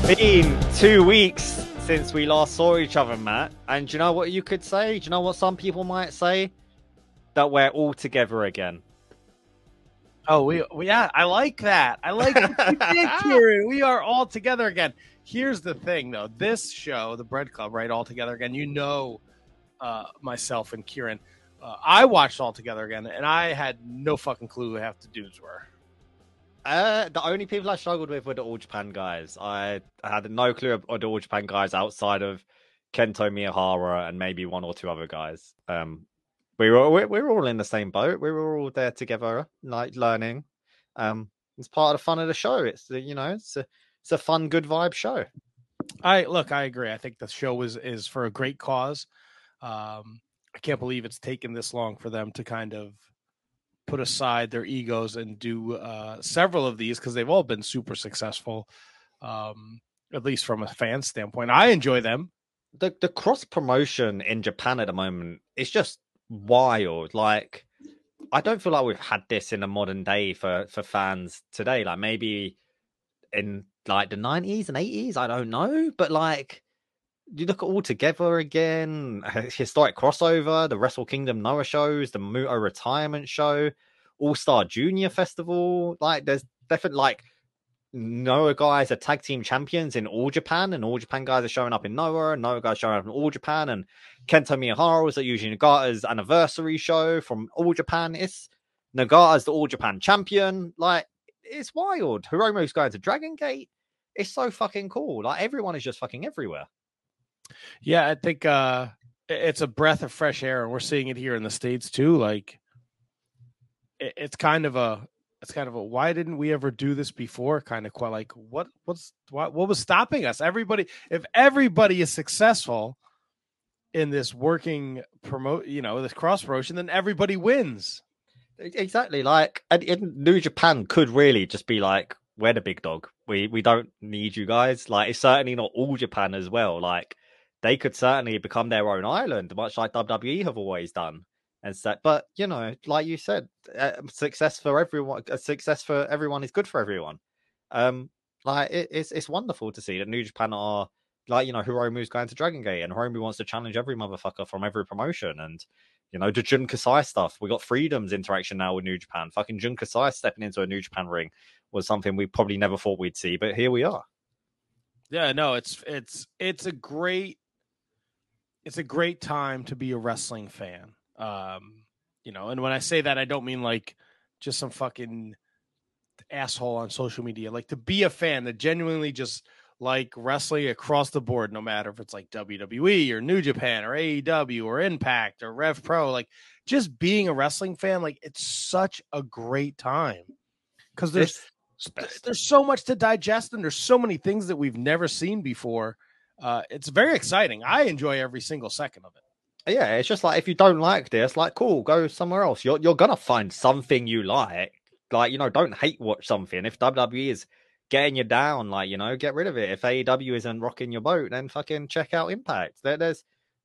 been 2 weeks since we last saw each other, Matt. And do you know what you could say? Do you know what some people might say? That we're all together again. Oh, yeah, I like that. I like what you did, Kieran. We are all together again. Here's the thing, though. This show, the Bread Club, right, All Together Again, myself and Kieran, I watched All Together Again, and I had no fucking clue who half the dudes were. The only people I struggled with were the All Japan guys. I had no clue of the All Japan guys outside of Kento Miyahara and maybe one or two other guys. We were all in the same boat. We were all there together, like learning. It's part of the fun of the show. It's it's a fun, good vibe show. I agree. I think the show is for a great cause. I can't believe it's taken this long for them to kind of put aside their egos and do several of these because they've all been super successful, at least from a fan standpoint. I enjoy them. The cross promotion in Japan at the moment is just wild. Like, I don't feel like we've had this in the modern day for fans today. Like, maybe in like the 90s and 80s, I don't know. But like, you look at All Together Again, historic crossover, the Wrestle Kingdom Noah shows, the Muto retirement show, All Star Junior Festival. Like, there's definitely like Noah guys are tag team champions in All Japan, and All Japan guys are showing up in Noah, and Noah guys showing up in All Japan, and Kento Miyahara was at Yuji Nagata's anniversary show from All Japan. It's Nagata's the All Japan champion. Like, it's wild. Hiromu's going to Dragon Gate. It's so fucking cool. Like, everyone is just fucking everywhere. Yeah, I think it's a breath of fresh air, and we're seeing it here in the States too. Like, it's kind of a why didn't we ever do this before? Kind of like what was stopping us? If everybody is successful in this working this cross promotion, then everybody wins. Exactly. Like, in New Japan could really just be like, we're the big dog. We don't need you guys. Like, it's certainly not All Japan as well. Like, they could certainly become their own island, much like WWE have always done. And so, but like you said, success for everyone is good for everyone. Like, it's wonderful to see that New Japan are like, Hiromu's going to Dragon Gate, and Hiromu wants to challenge every motherfucker from every promotion. And the Jun Kasai stuff, we got Freedom's interaction now with New Japan. Fucking Jun Kasai stepping into a New Japan ring was something we probably never thought we'd see, but here we are. Yeah, no, it's a great time to be a wrestling fan. And when I say that, I don't mean like just some fucking asshole on social media. Like, to be a fan that genuinely just like wrestling across the board, no matter if it's like WWE or New Japan or AEW or Impact or Rev Pro, like just being a wrestling fan, like, it's such a great time because there's so much to digest and there's so many things that we've never seen before. It's very exciting. I enjoy every single second of it. Yeah, it's just like, if you don't like this, like, cool, go somewhere else. You're gonna find something you like. Like, don't hate watch something. If WWE is getting you down, like, get rid of it. If AEW isn't rocking your boat, then fucking check out Impact. There's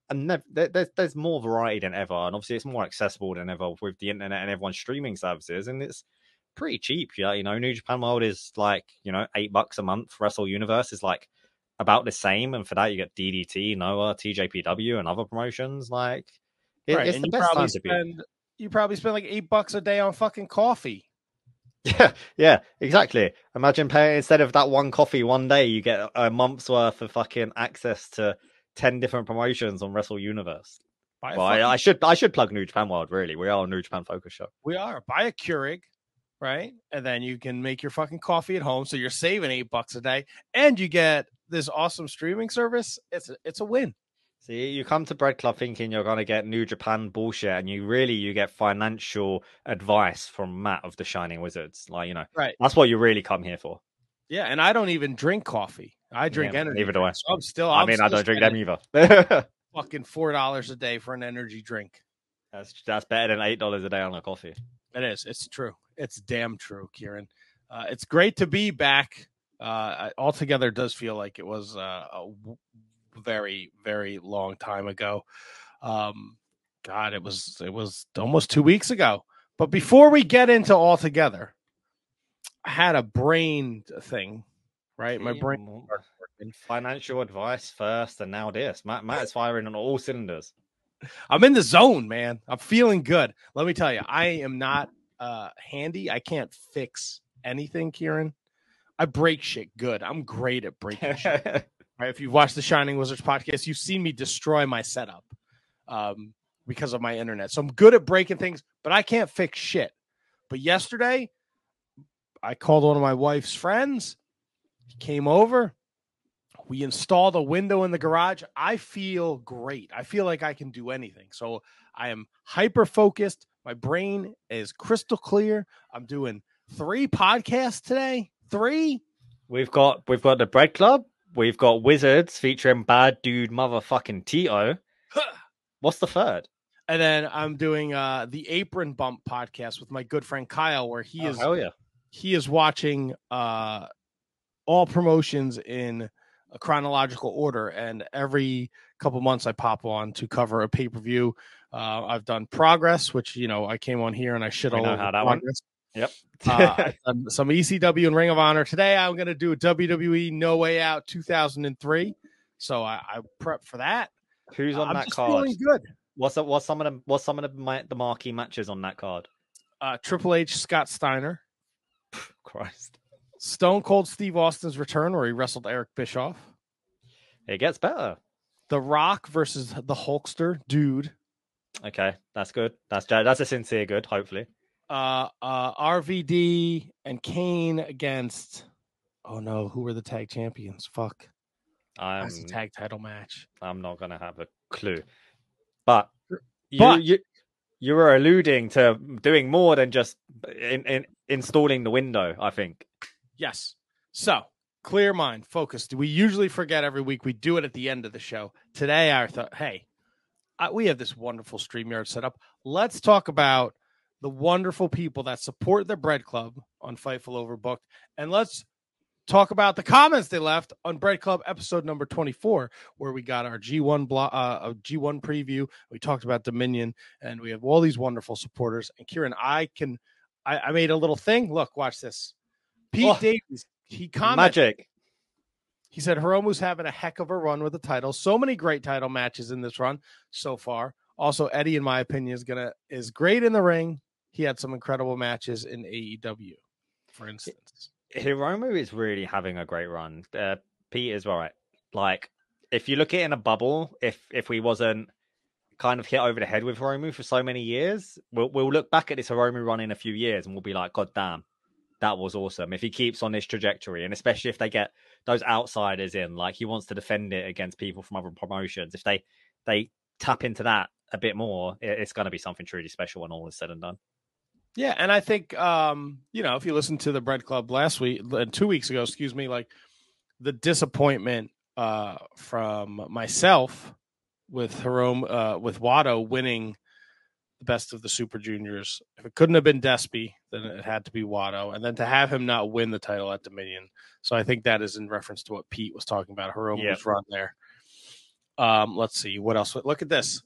more variety than ever, and obviously it's more accessible than ever with the internet and everyone's streaming services, and it's pretty cheap. Yeah, New Japan World is like, $8 a month. Wrestle Universe is like about the same, and for that you get DDT, Noah, TJPW, and other promotions. Like, it's the best time to be. You probably spend like $8 a day on fucking coffee. Yeah, exactly. Imagine paying, instead of that one coffee one day, you get a month's worth of fucking access to 10 different promotions on Wrestle Universe. I should plug New Japan World. Really, we are a New Japan focus show. We are. Buy a Keurig, right? And then you can make your fucking coffee at home, so you're saving $8 a day, and you get this awesome streaming service. It's a win. See, you come to Bread Club thinking you're going to get New Japan bullshit, and you get financial advice from Matt of the Shining Wizards. Like, right. That's what you really come here for. Yeah, and I don't even drink coffee. I drink energy. Neither do I. So I don't drink them either. Fucking $4 a day for an energy drink. That's better than $8 a day on a coffee. It is. It's true. It's damn true, Kieran. It's great to be back. Altogether does feel like it was a very, very long time ago. God, it was almost 2 weeks ago. But before we get into Altogether, I had a brain thing, right? My See, brain started working. financial advice first, and now this. Matt is firing on all cylinders. I'm in the zone, man. I'm feeling good. Let me tell you, I am not handy. I can't fix anything, Kieran. I break shit good. I'm great at breaking shit. Right? If you've watched the Shining Wizards podcast, you've seen me destroy my setup because of my internet. So I'm good at breaking things, but I can't fix shit. But yesterday, I called one of my wife's friends. He came over. We installed a window in the garage. I feel great. I feel like I can do anything. So I am hyper focused. My brain is crystal clear. I'm doing 3 podcasts today. 3. We've got the Bread Club. We've got Wizards featuring bad dude motherfucking Tito. What's the third? And then I'm doing the Apron Bump podcast with my good friend Kyle, where he is watching all promotions in a chronological order, and every couple months I pop on to cover a pay-per-view. I've done Progress, which I came on here and I shit all over how that Progress. Yep. I've done some ECW and Ring of Honor. Today I'm going to do a WWE No Way Out 2003. So I prep for that. Who's on that card? Feeling good. What's some of the marquee matches on that card? Triple H, Scott Steiner. Christ. Stone Cold Steve Austin's return, where he wrestled Eric Bischoff. It gets better. The Rock versus the Hulkster dude. Okay, that's good. That's a sincere good, hopefully. RVD and Kane against. Oh no, who were the tag champions? Fuck. That's a tag title match. I'm not gonna have a clue. But you were alluding to doing more than just installing the window, I think. Yes. So, clear mind, focused. We usually forget every week. We do it at the end of the show. Today, I thought, hey, we have this wonderful StreamYard set up. Let's talk about the wonderful people that support the Bread Club on Fightful Overbooked. And let's talk about the comments they left on Bread Club episode number 24, where we got our G1 G1 preview. We talked about Dominion, and we have all these wonderful supporters. And Kieran, I made a little thing. Look, watch this. Pete Davies, he commented. Magic. He said Hiromu's having a heck of a run with the title. So many great title matches in this run so far. Also, Eddie, in my opinion, is great in the ring. He had some incredible matches in AEW, for instance. Hiromu is really having a great run. Pete is right. Like, if you look at it in a bubble, if we wasn't kind of hit over the head with Hiromu for so many years, we'll look back at this Hiromu run in a few years and we'll be like, God damn, that was awesome. If he keeps on this trajectory, and especially if they get those outsiders in, like he wants to defend it against people from other promotions, if they tap into that a bit more, it's going to be something truly special when all is said and done. Yeah, and I think if you listen to the Bread Club last week, 2 weeks ago, like the disappointment from myself with Hiromu, with Wado winning the best of the Super Juniors. If it couldn't have been Despy, then it had to be Wado, and then to have him not win the title at Dominion. So I think that is in reference to what Pete was talking about, Hiromu's run there. Let's see what else. Look at this.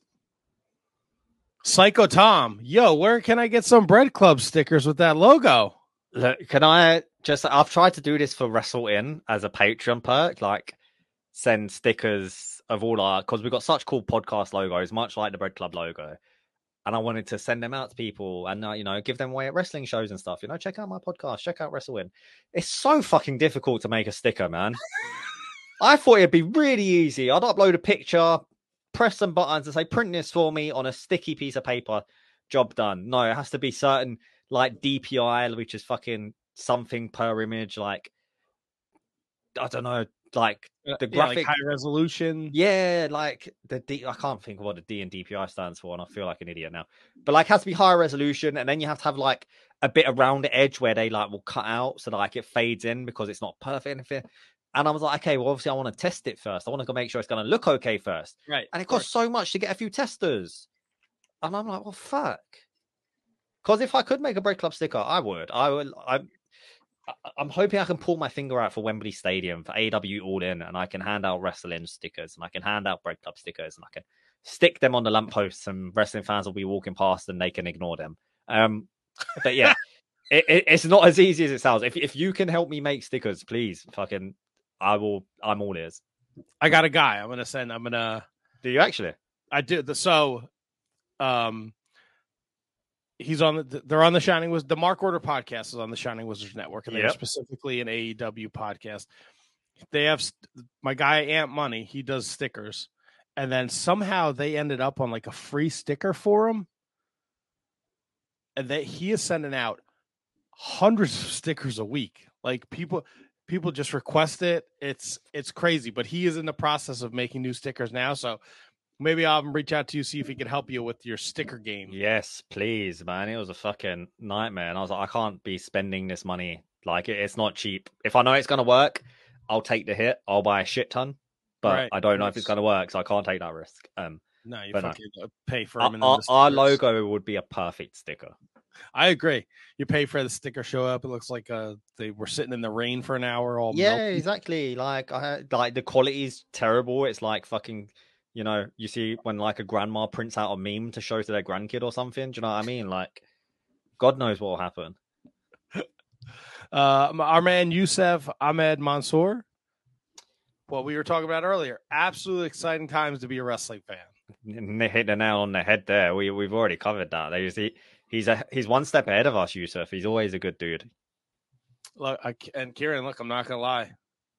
Psycho Tom, yo, where can I get some Bread Club stickers with that logo? Look, I've tried to do this for Wrestle In as a Patreon perk, like send stickers of all our, because we've got such cool podcast logos, much like the Bread Club logo. And I wanted to send them out to people and, give them away at wrestling shows and stuff. Check out my podcast, check out Wrestle In. It's so fucking difficult to make a sticker, man. I thought it'd be really easy. I'd upload a picture, press some buttons and say, print this for me on a sticky piece of paper, job done. No, it has to be certain, like DPI, which is fucking something per image, like, I don't know, like the graphic, like high resolution. Yeah, like I can't think of what the D and DPI stands for, and I feel like an idiot now. But like, it has to be high resolution, and then you have to have like a bit around the edge where they like will cut out so that like it fades in because it's not perfect. And I was like, okay, well, obviously I want to test it first. I want to make sure it's going to look okay first. Right. And it costs so much to get a few testers. And I'm like, well, fuck. Because if I could make a Bread Club sticker, I would. I'm hoping I can pull my finger out for Wembley Stadium, for AEW All In, and I can hand out wrestling stickers, and I can hand out Bread Club stickers, and I can stick them on the lampposts, and wrestling fans will be walking past and they can ignore them. But yeah, it's not as easy as it sounds. If you can help me make stickers, please fucking I'm all ears. I got a guy. Do you actually? I do. He's on they're on the Shining Wizards. The Mark Order podcast is on the Shining Wizards Network, and they're specifically an AEW podcast. They have my guy Ant Money. He does stickers, and then somehow they ended up on like a free sticker for him, and he is sending out hundreds of stickers a week. Like people just request it. It's crazy, but he is in the process of making new stickers now. So maybe I'll reach out to you, see if he can help you with your sticker game. Yes, please, man. It was a fucking nightmare. And I was like, I can't be spending this money. Like, it's not cheap. If I know it's going to work, I'll take the hit. I'll buy a shit ton. But I don't know if it's going to work, so I can't take that risk. No, you fucking pay for them. Our logo would be a perfect sticker. I agree. You pay for the sticker show up. It looks like they were sitting in the rain for an hour. All melty. Exactly. Like the quality is terrible. It's like fucking, you know, you see when like a grandma prints out a meme to show to their grandkid or something. Do you know what I mean? Like, God knows what will happen. Our man Yusef Ahmed Mansour. What we were talking about earlier. Absolutely exciting times to be a wrestling fan. They hit the nail on the head there. We've already covered that. He's one step ahead of us, Yusuf. He's always a good dude. Look, and Kieran, look, I'm not gonna lie.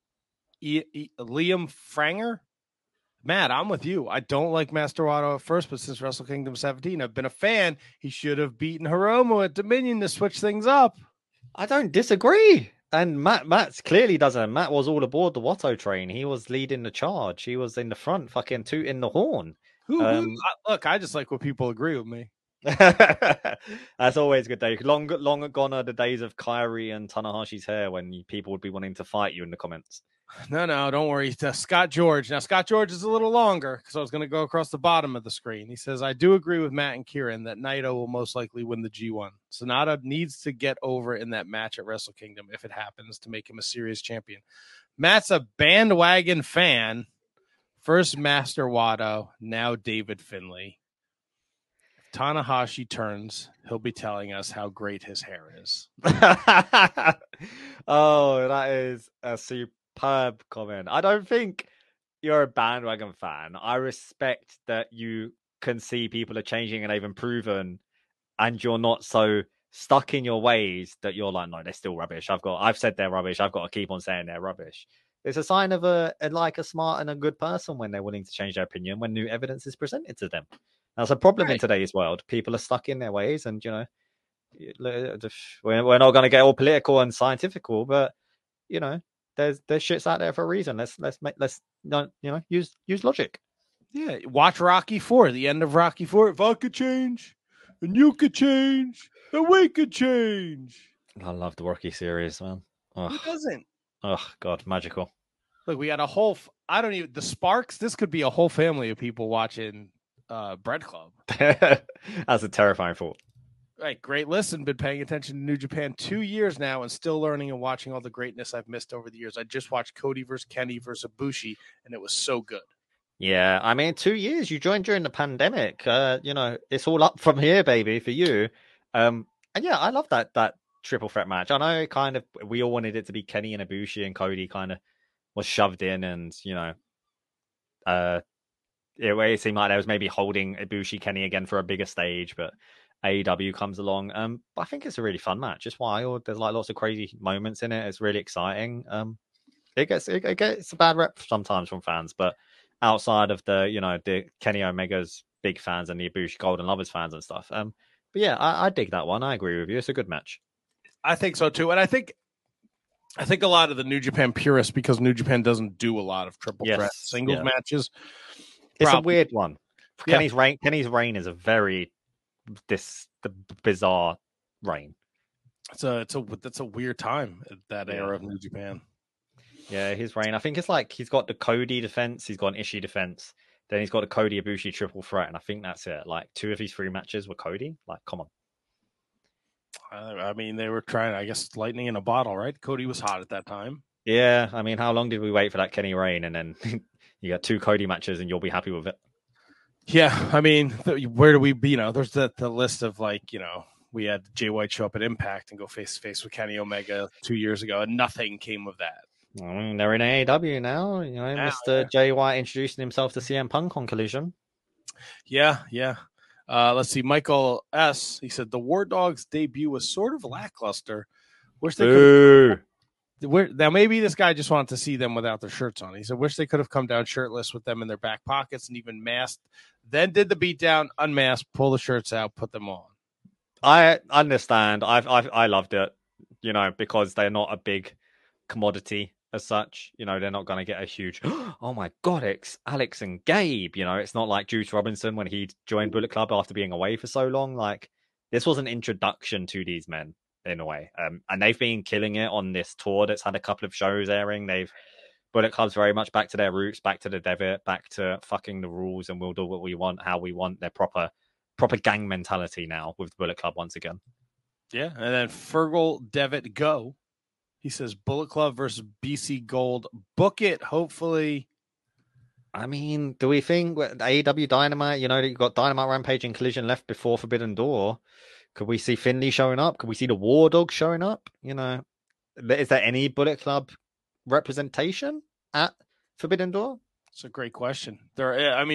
Liam Franger, Matt, I'm with you. I don't like Master Wato at first, but since Wrestle Kingdom 17, I've been a fan. He should have beaten Hiromu at Dominion to switch things up. I don't disagree. And Matt clearly doesn't. Matt was all aboard the Watto train. He was leading the charge. He was in the front, fucking tooting the horn. Look, I just like when people agree with me. That's always a good day. Long gone are the days of Kairi and Tanahashi's hair when people would be wanting to fight you in the comments. No, don't worry. Scott George. Now, Scott George is a little longer because I was going to go across the bottom of the screen. He says, I do agree with Matt and Kieran that Naito will most likely win the G1. Sonata needs to get over in that match at Wrestle Kingdom if it happens to make him a serious champion. Matt's a bandwagon fan. First Master Wato, now David Finlay. If Tanahashi turns, he'll be telling us how great his hair is. Oh, that is a superb comment. I don't think you're a bandwagon fan. I respect that you can see people are changing and they've improved, and you're not so stuck in your ways that you're like, no, they're still rubbish. I've said they're rubbish. I've got to keep on saying they're rubbish. It's a sign of a smart and a good person when they're willing to change their opinion when new evidence is presented to them. That's a problem in today's world. People are stuck in their ways, and you know, we're not going to get all political and scientifical, but you know, there's shits out there for a reason. Let's use logic. Yeah, watch Rocky IV. The end of Rocky IV. If I could change, and you could change, and we could change. I love the Rocky series, man. Ugh. Who doesn't? Oh God, magical. Look, we got a whole. The Sparks. This could be a whole family of people watching Bread Club. That's a terrifying thought. Right, great listen. Been paying attention to New Japan 2 years now and still learning and watching all the greatness I've missed over the years. I just watched Cody versus Kenny versus Ibushi, and it was so good. Yeah, I mean, 2 years. You joined during the pandemic. You know, it's all up from here, baby, for you. And yeah, I love that triple threat match. I know we all wanted it to be Kenny and Ibushi, and Cody kind of was shoved in, and you know, it seemed like there was maybe holding Ibushi Kenny again for a bigger stage, but AEW comes along. But I think it's a really fun match. It's wild. There's like lots of crazy moments in it. It's really exciting. It gets a bad rep sometimes from fans, but outside of the Kenny Omega's big fans and the Ibushi Golden Lovers fans and stuff. But yeah, I dig that one. I agree with you. It's a good match. I think so too, and I think a lot of the New Japan purists, because New Japan doesn't do a lot of triple threat singles matches. It's a weird one. Kenny's reign is a very bizarre reign. That's a weird time at that era of New Japan. Yeah, his reign. I think it's like he's got the Cody defense, he's got an Ishii defense, then he's got the Cody Ibushi triple threat, and I think that's it. Like 2 of his 3 matches were Cody. Like, come on. I mean, they were trying, I guess, lightning in a bottle, right? Cody was hot at that time. Yeah, I mean, how long did we wait for that Kenny reign, and then you got 2 Cody matches, and you'll be happy with it? Yeah, I mean, where do we be? You know, there's the list of like, you know, we had Jay White show up at Impact and go face to face with Kenny Omega 2 years ago, and nothing came of that. I mean, they're in AEW now. You know, Now, Mr. Jay White introducing himself to CM Punk on Collision. yeah. Let's see. Michael S. He said the War Dogs debut was sort of lackluster. Wish they could. Now maybe this guy just wanted to see them without their shirts on. He said, "Wish they could have come down shirtless with them in their back pockets and even masked. Then did the beatdown, unmasked, pull the shirts out, put them on." I understand. I loved it. You know, because they're not a big commodity as such. You know, they're not going to get a huge. Oh my god, it's Alex and Gabe. You know, it's not like Juice Robinson when he joined Bullet Club after being away for so long. Like this was an introduction to these men in a way, and they've been killing it on this tour that's had a couple of shows airing. Bullet Club's very much back to their roots, back to the Devitt, back to fucking the rules, and we'll do what we want, how we want. Their proper gang mentality now with the Bullet Club once again. Yeah, and then Fergal Devitt Go. He says Bullet Club versus BC Gold. Book it, hopefully. I mean, do we think AEW Dynamite, you know, you've got Dynamite Rampage and Collision left before Forbidden Door? Could we see Finley showing up? Could we see the War Dog showing up? You know, is there any Bullet Club representation at Forbidden Door? It's a great question. They're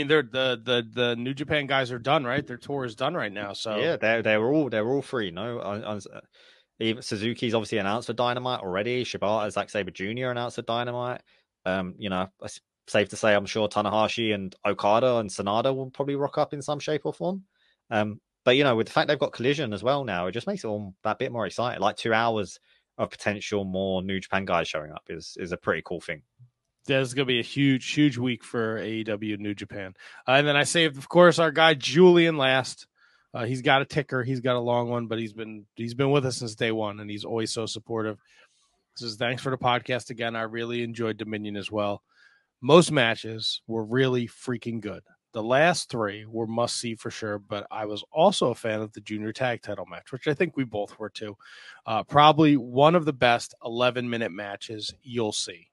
the New Japan guys are done, right? Their tour is done right now. So yeah, they're all free. No, even Suzuki's obviously announced for Dynamite already. Shibata, Zack Sabre Jr. announced for Dynamite. You know, it's safe to say I'm sure Tanahashi and Okada and Sanada will probably rock up in some shape or form. But you know, with the fact they've got Collision as well now, it just makes it all that bit more exciting. Like 2 hours of potential more New Japan guys showing up is a pretty cool thing. There's going to be a huge week for AEW New Japan. And then I saved, of course, our guy Julian last. He's got a ticker. He's got a long one, but he's been with us since day one, and he's always so supportive. He says, thanks for the podcast again. I really enjoyed Dominion as well. Most matches were really freaking good. The last 3 were must-see for sure, but I was also a fan of the junior tag title match, which I think we both were too. Probably one of the best 11-minute matches you'll see.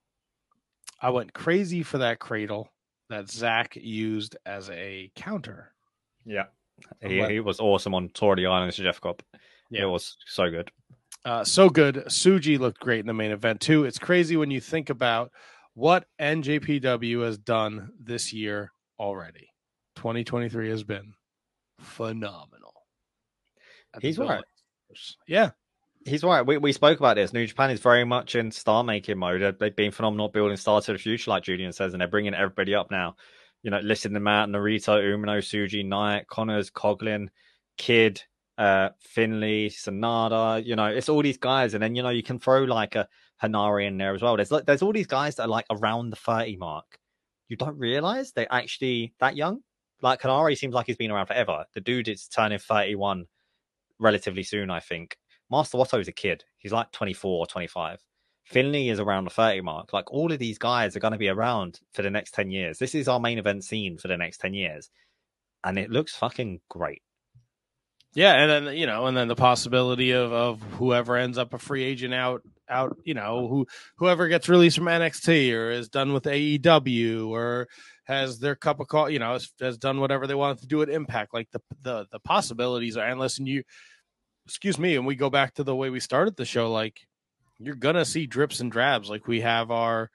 I went crazy for that cradle that Zach used as a counter. Yeah. He was awesome on Tour of the Islands, Jeff Cobb. Yeah. It was so good. So good. Suji looked great in the main event, too. It's crazy when you think about what NJPW has done this year already. 2023 has been phenomenal. He's right. Yeah. He's right. We spoke about this. New Japan is very much in star-making mode. They've been phenomenal building stars to the future, like Julian says, and they're bringing everybody up now. You know, listing them out: Narita, Umino, Suji, Knight, Connors, Coughlin, Kid, Finley, Sanada. You know, it's all these guys, and then you know you can throw like a Hanari in there as well. There's all these guys that are like around the 30 mark. You don't realize they're actually that young. Like Hanari seems like he's been around forever. The dude is turning 31 relatively soon, I think. Master Wato is a kid. He's like 24 or 25. Finley is around the 30 mark. Like all of these guys are going to be around for the next 10 years. This is our main event scene for the next 10 years. And it looks fucking great. Yeah, and then and then the possibility of whoever ends up a free agent out, whoever gets released from NXT or is done with AEW or has their cup of coffee, has done whatever they wanted to do at Impact. Like the possibilities are endless. And and we go back to the way we started the show, like you're gonna see drips and drabs. Like we have our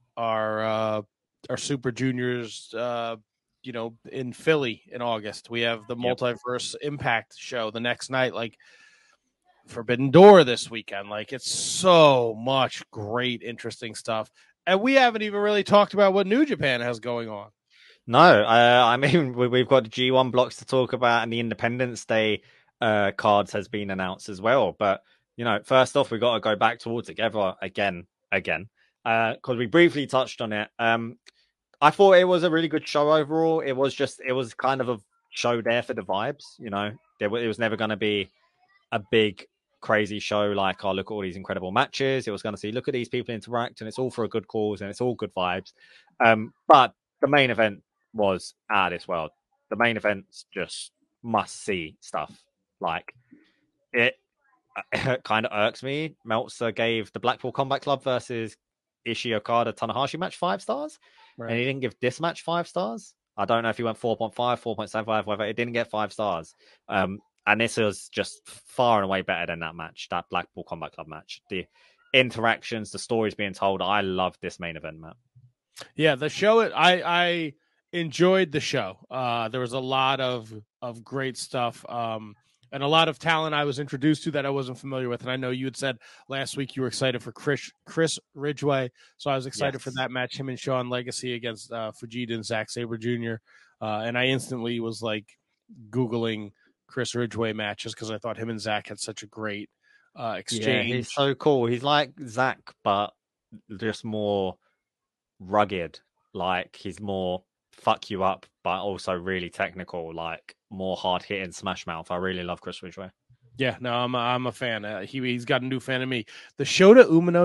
Super Juniors in Philly in August. We have the Multiverse Impact show the next night, like Forbidden Door this weekend. Like it's so much great, interesting stuff. And we haven't even really talked about what New Japan has going on. No, I mean, we've got the G1 blocks to talk about, and the Independence Day cards has been announced as well. But, first off, we got to go back towards together again, because we briefly touched on it. I thought it was a really good show overall. It was kind of a show there for the vibes. It was never going to be a big, crazy show like, look at all these incredible matches. It was going to see, look at these people interact, and it's all for a good cause, and it's all good vibes. But the main event was out of this world. The main event's just must-see stuff. Like, it kind of irks me. Meltzer gave the Blackpool Combat Club versus Ishii Okada Tanahashi match 5 stars. Right. And he didn't give this match 5 stars. I don't know if he went 4.5, 4.75, whatever. It didn't get 5 stars. And this was just far and away better than that match, that Blackpool Combat Club match. interactions, the stories being told. I love this main event, Matt. Yeah, the show. I enjoyed the show. There was a lot of great stuff. And a lot of talent I was introduced to that I wasn't familiar with. And I know you had said last week you were excited for Chris Ridgway, so I was excited for that match, him and Sean Legacy against Fujita and Zack Sabre Jr. And I instantly was like Googling Chris Ridgway matches because I thought him and Zack had such a great exchange. Yeah, he's so cool. He's like Zack, but just more rugged. Like he's more fuck you up, but also really technical, like more hard hitting smash mouth. I really love Chris Ridgway. Yeah, no, I'm a fan. He's got a new fan of me. The Shota Umino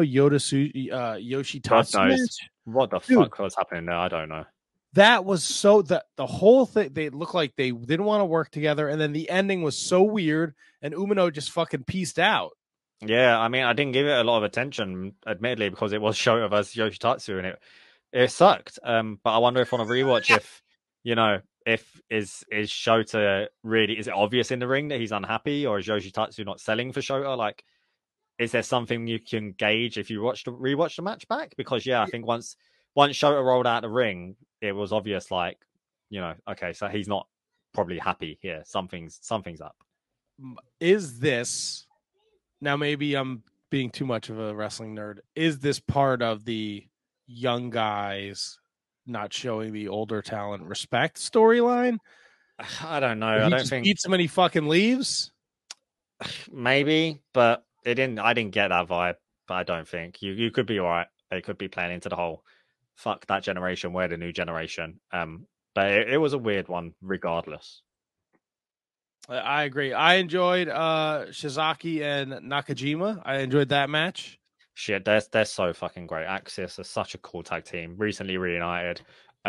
Yoshitatsu match. What the fuck was happening there? I don't know. That was so the whole thing. They looked like they didn't want to work together, and then the ending was so weird. And Umino just fucking pieced out. Yeah, I mean, I didn't give it a lot of attention, admittedly, because it was Shota versus Yoshitatsu, and it sucked. But I wonder if on a rewatch, if is Shota really, is it obvious in the ring that he's unhappy, or is Yoshitatsu not selling for Shota? Like, is there something you can gauge if you rewatch the match back? Because I think once Shota rolled out the ring, it was obvious, like, okay, so he's not probably happy here. Something's up. Is this now? Maybe I'm being too much of a wrestling nerd. Is this part of the young guys not showing the older talent respect storyline? I don't know. I don't think beats him and he fucking leaves. Maybe, but I didn't get that vibe. But I don't think you could be all right. It could be playing into the whole fuck that generation, we're the new generation. But it was a weird one, regardless. I agree. I enjoyed Shizaki and Nakajima. I enjoyed that match. Shit, they're so fucking great. Axis are such a cool tag team. Recently reunited.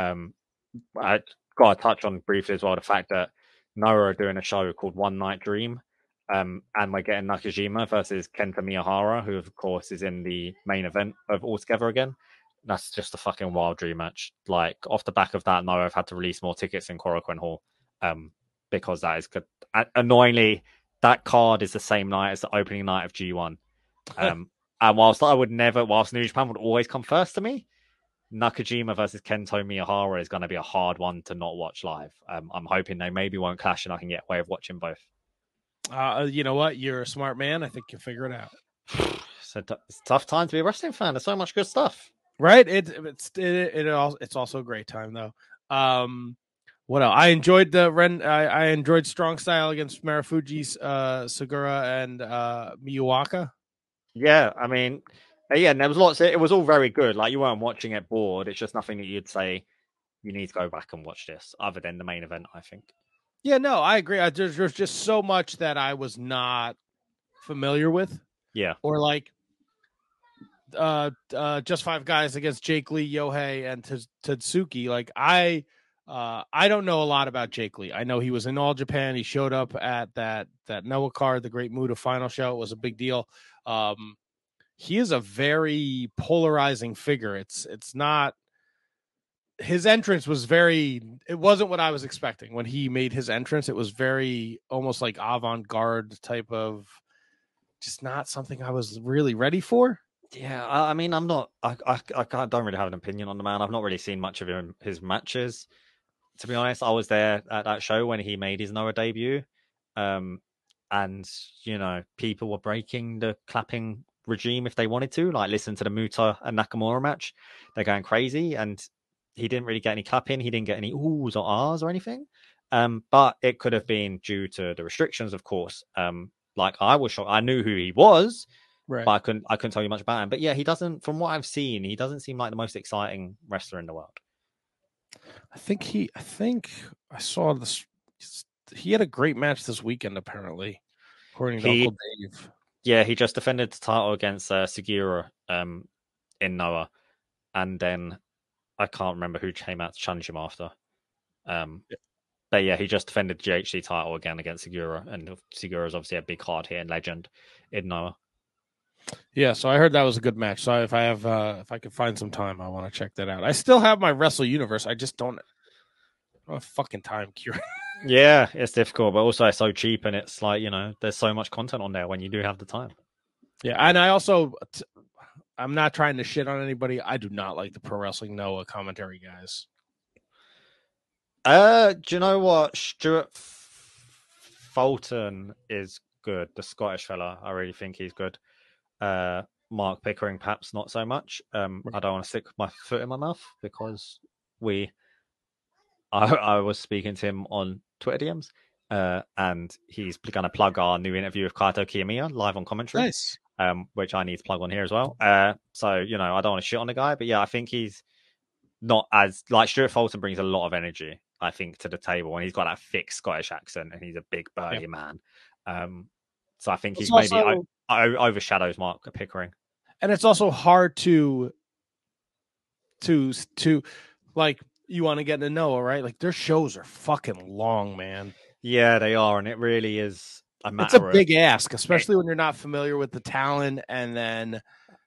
I got to touch on briefly as well the fact that Noah are doing a show called One Night Dream. And we're getting Nakajima versus Kenta Miyahara, who of course is in the main event of All Together again. That's just a fucking wild dream match. Like off the back of that, Noah have had to release more tickets in Korakuen Hall. Because that is good. Annoyingly, that card is the same night as the opening night of G1. And whilst New Japan would always come first to me, Nakajima versus Kento Miyahara is going to be a hard one to not watch live. I'm hoping they maybe won't clash and I can get away with watching both. You know what? You're a smart man. I think you'll figure it out. It's a tough time to be a wrestling fan. There's so much good stuff. Right? It's also a great time though. What else? I enjoyed I enjoyed Strong Style against Marufuji, Segura, and Miyawaka. Yeah, I mean, and there was lots. It was all very good. Like you weren't watching it bored. It's just nothing that you'd say you need to go back and watch this, other than the main event, I think. Yeah, no, I agree. There's just so much that I was not familiar with. Yeah, or like, just five guys against Jake Lee, Yohei, and Tatsuki. Like I don't know a lot about Jake Lee. I know he was in All Japan. He showed up at that Noah card, the Great Muta final show. It was a big deal. He is a very polarizing figure. It's not, his entrance was it wasn't what I was expecting when he made his entrance. It was very almost like avant-garde type of, just not something I was really ready for. Yeah, I mean, I'm not, I don't really have an opinion on the man. I've not really seen much of his matches. To be honest, I was there at that show when he made his Noah debut. And, people were breaking the clapping regime if they wanted to. Like, listen to the Muta and Nakamura match. They're going crazy. And he didn't really get any clapping. He didn't get any oohs or ahs or anything. But it could have been due to the restrictions, of course. Like, I was shocked. I knew who he was, right, but I couldn't tell you much about him. But yeah, he doesn't, from what I've seen, he doesn't seem like the most exciting wrestler in the world. I think I saw this. He had a great match this weekend, apparently, according to Uncle Dave. Yeah, he just defended the title against Sugiura in Noah, and then I can't remember who came out to challenge him after. But yeah, he just defended the GHC title again against Sugiura, and Sugiura is obviously a big hard hitting legend in Noah. Yeah, so I heard that was a good match. So if I could find some time, I want to check that out. I still have my Wrestle Universe. I just don't have fucking time, Kieran. Yeah, it's difficult, but also it's so cheap, and it's like, there's so much content on there when you do have the time. Yeah, and I also I'm not trying to shit on anybody. I do not like the Pro Wrestling Noah commentary guys. Do you know what? Stuart Fulton is good. The Scottish fella, I really think he's good. Mark Pickering, perhaps not so much. I don't want to stick my foot in my mouth because I was speaking to him on Twitter DMs, and he's going to plug our new interview with Kaito Kiyomiya live on commentary. Nice. Which I need to plug on here as well. So, I don't want to shit on the guy, but yeah, I think he's not as like Stuart Fulton brings a lot of energy, I think, to the table, and he's got that thick Scottish accent, and he's a big burly man. So I think he's maybe overshadows Mark Pickering. And it's also hard to like, you want to get to know, right? Like, their shows are fucking long, man. Yeah, they are, and it really is a matter. It's a big ask, especially when you're not familiar with the talent, and then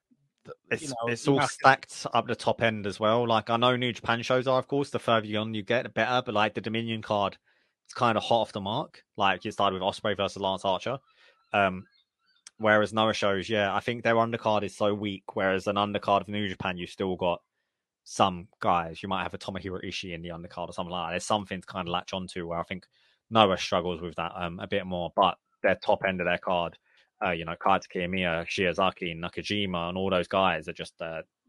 it's all stacked up the top end as well. Like, I know New Japan shows are, of course, the further on you get, the better. But like the Dominion card, it's kind of hot off the mark. Like, you started with Ospreay versus Lance Archer. Whereas Noah shows, I think their undercard is so weak. Whereas an undercard of New Japan, you still got some guys. You might have a Tomohiro Ishii in the undercard or something like that. There's something to kind of latch onto where I think Noah struggles with that a bit more. But their top end of their card, Kaito Kiyomiya, Shiozaki, Nakajima, and all those guys are just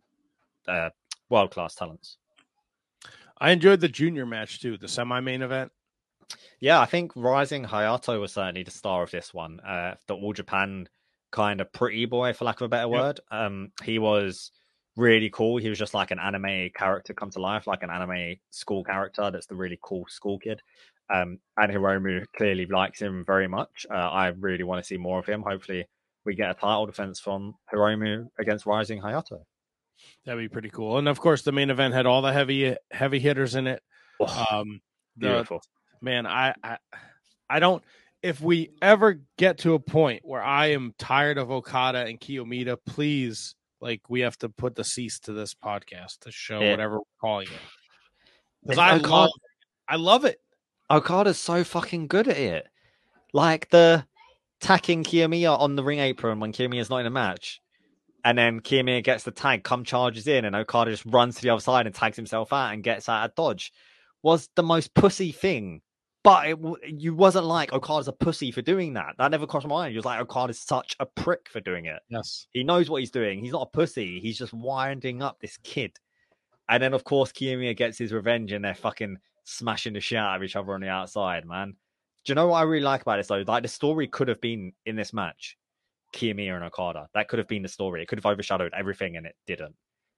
world-class talents. I enjoyed the junior match too, the semi-main event. Yeah, I think Rising Hayato was certainly the star of this one. The All Japan kind of pretty boy, for lack of a better word. He was really cool. He was just like an anime character come to life, like an anime school character that's the really cool school kid. And Hiromu clearly likes him very much. I really want to see more of him. Hopefully we get a title defense from Hiromu against Rising Hayato. That'd be pretty cool. And of course, the main event had all the heavy hitters in it. Beautiful. Man, I don't. If we ever get to a point where I am tired of Okada and Kiyomiya, please, like, we have to put the cease to this podcast, to show whatever we're calling it. Because I love it. Okada's so fucking good at it. Like the tacking Kiyomiya on the ring apron when Kiyomiya's not in a match. And then Kiyomiya gets the tag, charges in, and Okada just runs to the other side and tags himself out and gets out of dodge. Was the most pussy thing. But you wasn't like, Okada's a pussy for doing that. That never crossed my mind. You was like, Okada's such a prick for doing it. Yes. He knows what he's doing. He's not a pussy. He's just winding up this kid. And then, of course, Kiyomiya gets his revenge and they're fucking smashing the shit out of each other on the outside, man. Do you know what I really like about this, though? Like, the story could have been in this match, Kiyomiya and Okada. That could have been the story. It could have overshadowed everything, and it didn't.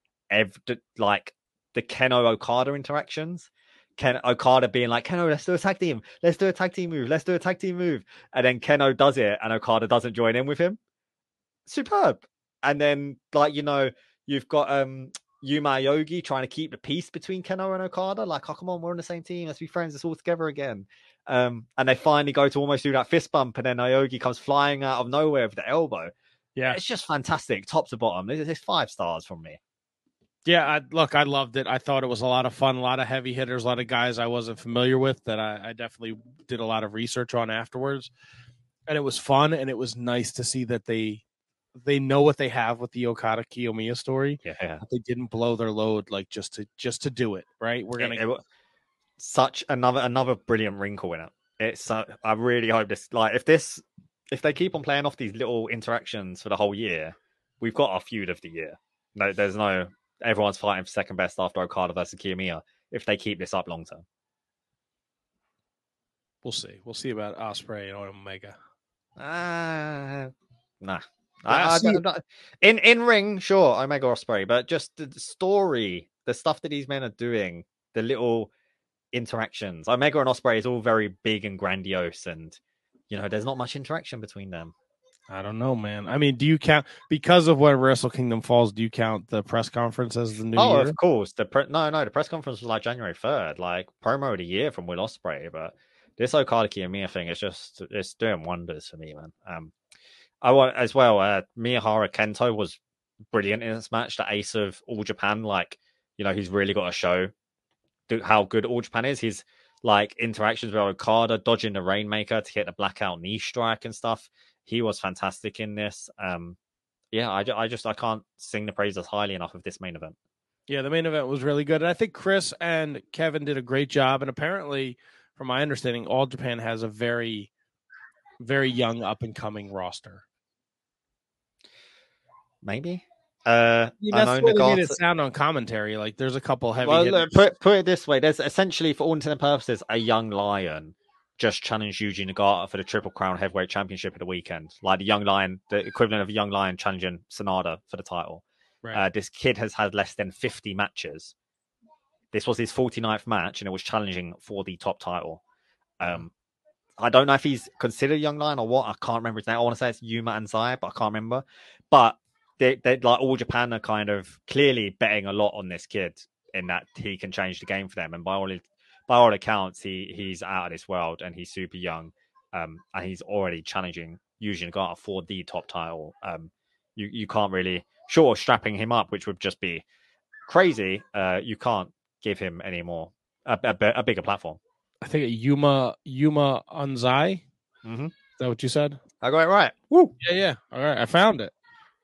Like, the Keno-Okada interactions, Okada being like, Keno, let's do a tag team. Let's do a tag team move. Let's do a tag team move. And then Keno does it, and Okada doesn't join in with him. Superb. And then, like, you've got Yuma Yogi trying to keep the peace between Keno and Okada. Like, oh, come on, we're on the same team. Let's be friends. Let's all together again. And they finally go to almost do that fist bump, and then Aogi comes flying out of nowhere with the elbow. Yeah. It's just fantastic, top to bottom. It's 5 stars from me. Yeah, I loved it. I thought it was a lot of fun, a lot of heavy hitters, a lot of guys I wasn't familiar with that I definitely did a lot of research on afterwards. And it was fun, and it was nice to see that they know what they have with the Okada Kiyomiya story. Yeah. They didn't blow their load like just to do it, right? We're gonna such another brilliant wrinkle in it. It's I really hope this, like, if they keep on playing off these little interactions for the whole year, we've got our feud of the year. No, there's no. Everyone's fighting for second best after Okada versus Kiyomiya if they keep this up long term. We'll see. We'll see about Ospreay and Omega. Nah. In ring, sure, Omega Ospreay, but just the story, the stuff that these men are doing, the little interactions. Omega and Ospreay is all very big and grandiose, and there's not much interaction between them. I don't know, man. I mean, do you count, because of when Wrestle Kingdom falls, do you count the press conference as the new year? Oh, of course. The press conference was like January 3rd, like promo of the year from Will Ospreay. But this Okada Kiyomiya thing is it's doing wonders for me, man. I want as well. Miyahara Kento was brilliant in this match. The ace of All Japan, like, he's really got to show how good All Japan is. His like interactions with Okada, dodging the Rainmaker to get the blackout knee strike and stuff. He was fantastic in this. yeah, I can't sing the praises highly enough of this main event. Yeah, the main event was really good. And I think Chris and Kevin did a great job. And apparently, from my understanding, All Japan has a very, very young up and coming roster. Maybe. I mean, I that's know what they made it Nagata. sound on commentary. Like there's a couple heavy Well, hitters. look, put it this way: there's essentially, for all intents and purposes, a young lion just challenged Yuji Nagata for the Triple Crown Heavyweight Championship at the weekend. Like the young lion, the equivalent of a young lion challenging Sonada for the title. Right. This kid has had less than 50 matches. This was his 49th match, and it was challenging for the top title. I don't know if he's considered a young lion or what. I can't remember his name. I want to say it's Yuma Anzai, but I can't remember. But they like All Japan are kind of clearly betting a lot on this kid in that he can change the game for them. And by all accounts, he's out of this world and he's super young. And he's already challenging Yuji Nagata for the top title. You can't really, short of strapping him up, which would just be crazy. You can't give him any more a bigger platform. I think Yuma Anzai. Mm-hmm. Is that what you said? I got it right. Woo! Yeah. All right, I found it.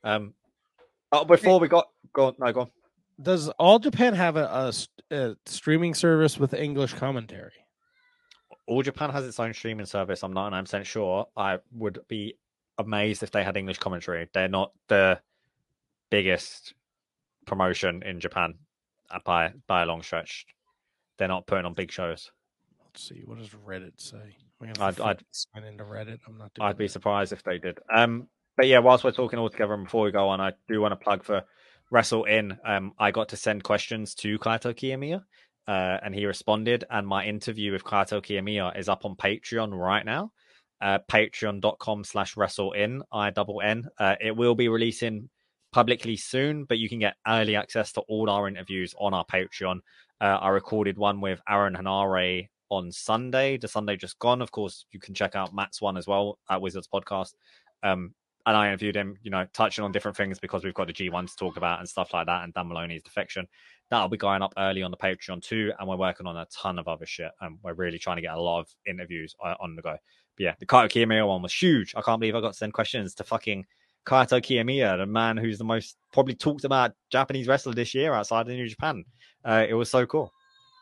Before we go on. Does All Japan have a streaming service with English commentary? All Japan has its own streaming service. I'm 99% sure. I would be amazed if they had English commentary. They're not the biggest promotion in Japan by a long stretch. They're not putting on big shows. Let's see. What does Reddit say? I'd sign into Reddit. I'm not. I'd be surprised if they did. But yeah, whilst we're talking all together, and before we go on, I do want to plug for Wrestle In. I got to send questions to Kaito Kiyomiya, and he responded. And my interview with Kaito Kiyomiya is up on Patreon right now. Patreon.com/WrestleIn, INN. It will be releasing publicly soon, but you can get early access to all our interviews on our Patreon. I recorded one with Aaron Hanare on Sunday, the Sunday just gone. Of course, you can check out Matt's one as well at Wizards Podcast. And I interviewed him, touching on different things because we've got the G1 to talk about and stuff like that, and Dan Maloney's defection. That'll be going up early on the Patreon too, and we're working on a ton of other shit. We're really trying to get a lot of interviews on the go. But yeah, the Kaito Kiyomiya one was huge. I can't believe I got to send questions to fucking Kaito Kiyomiya, the man who's the most probably talked about Japanese wrestler this year outside of New Japan. It was so cool.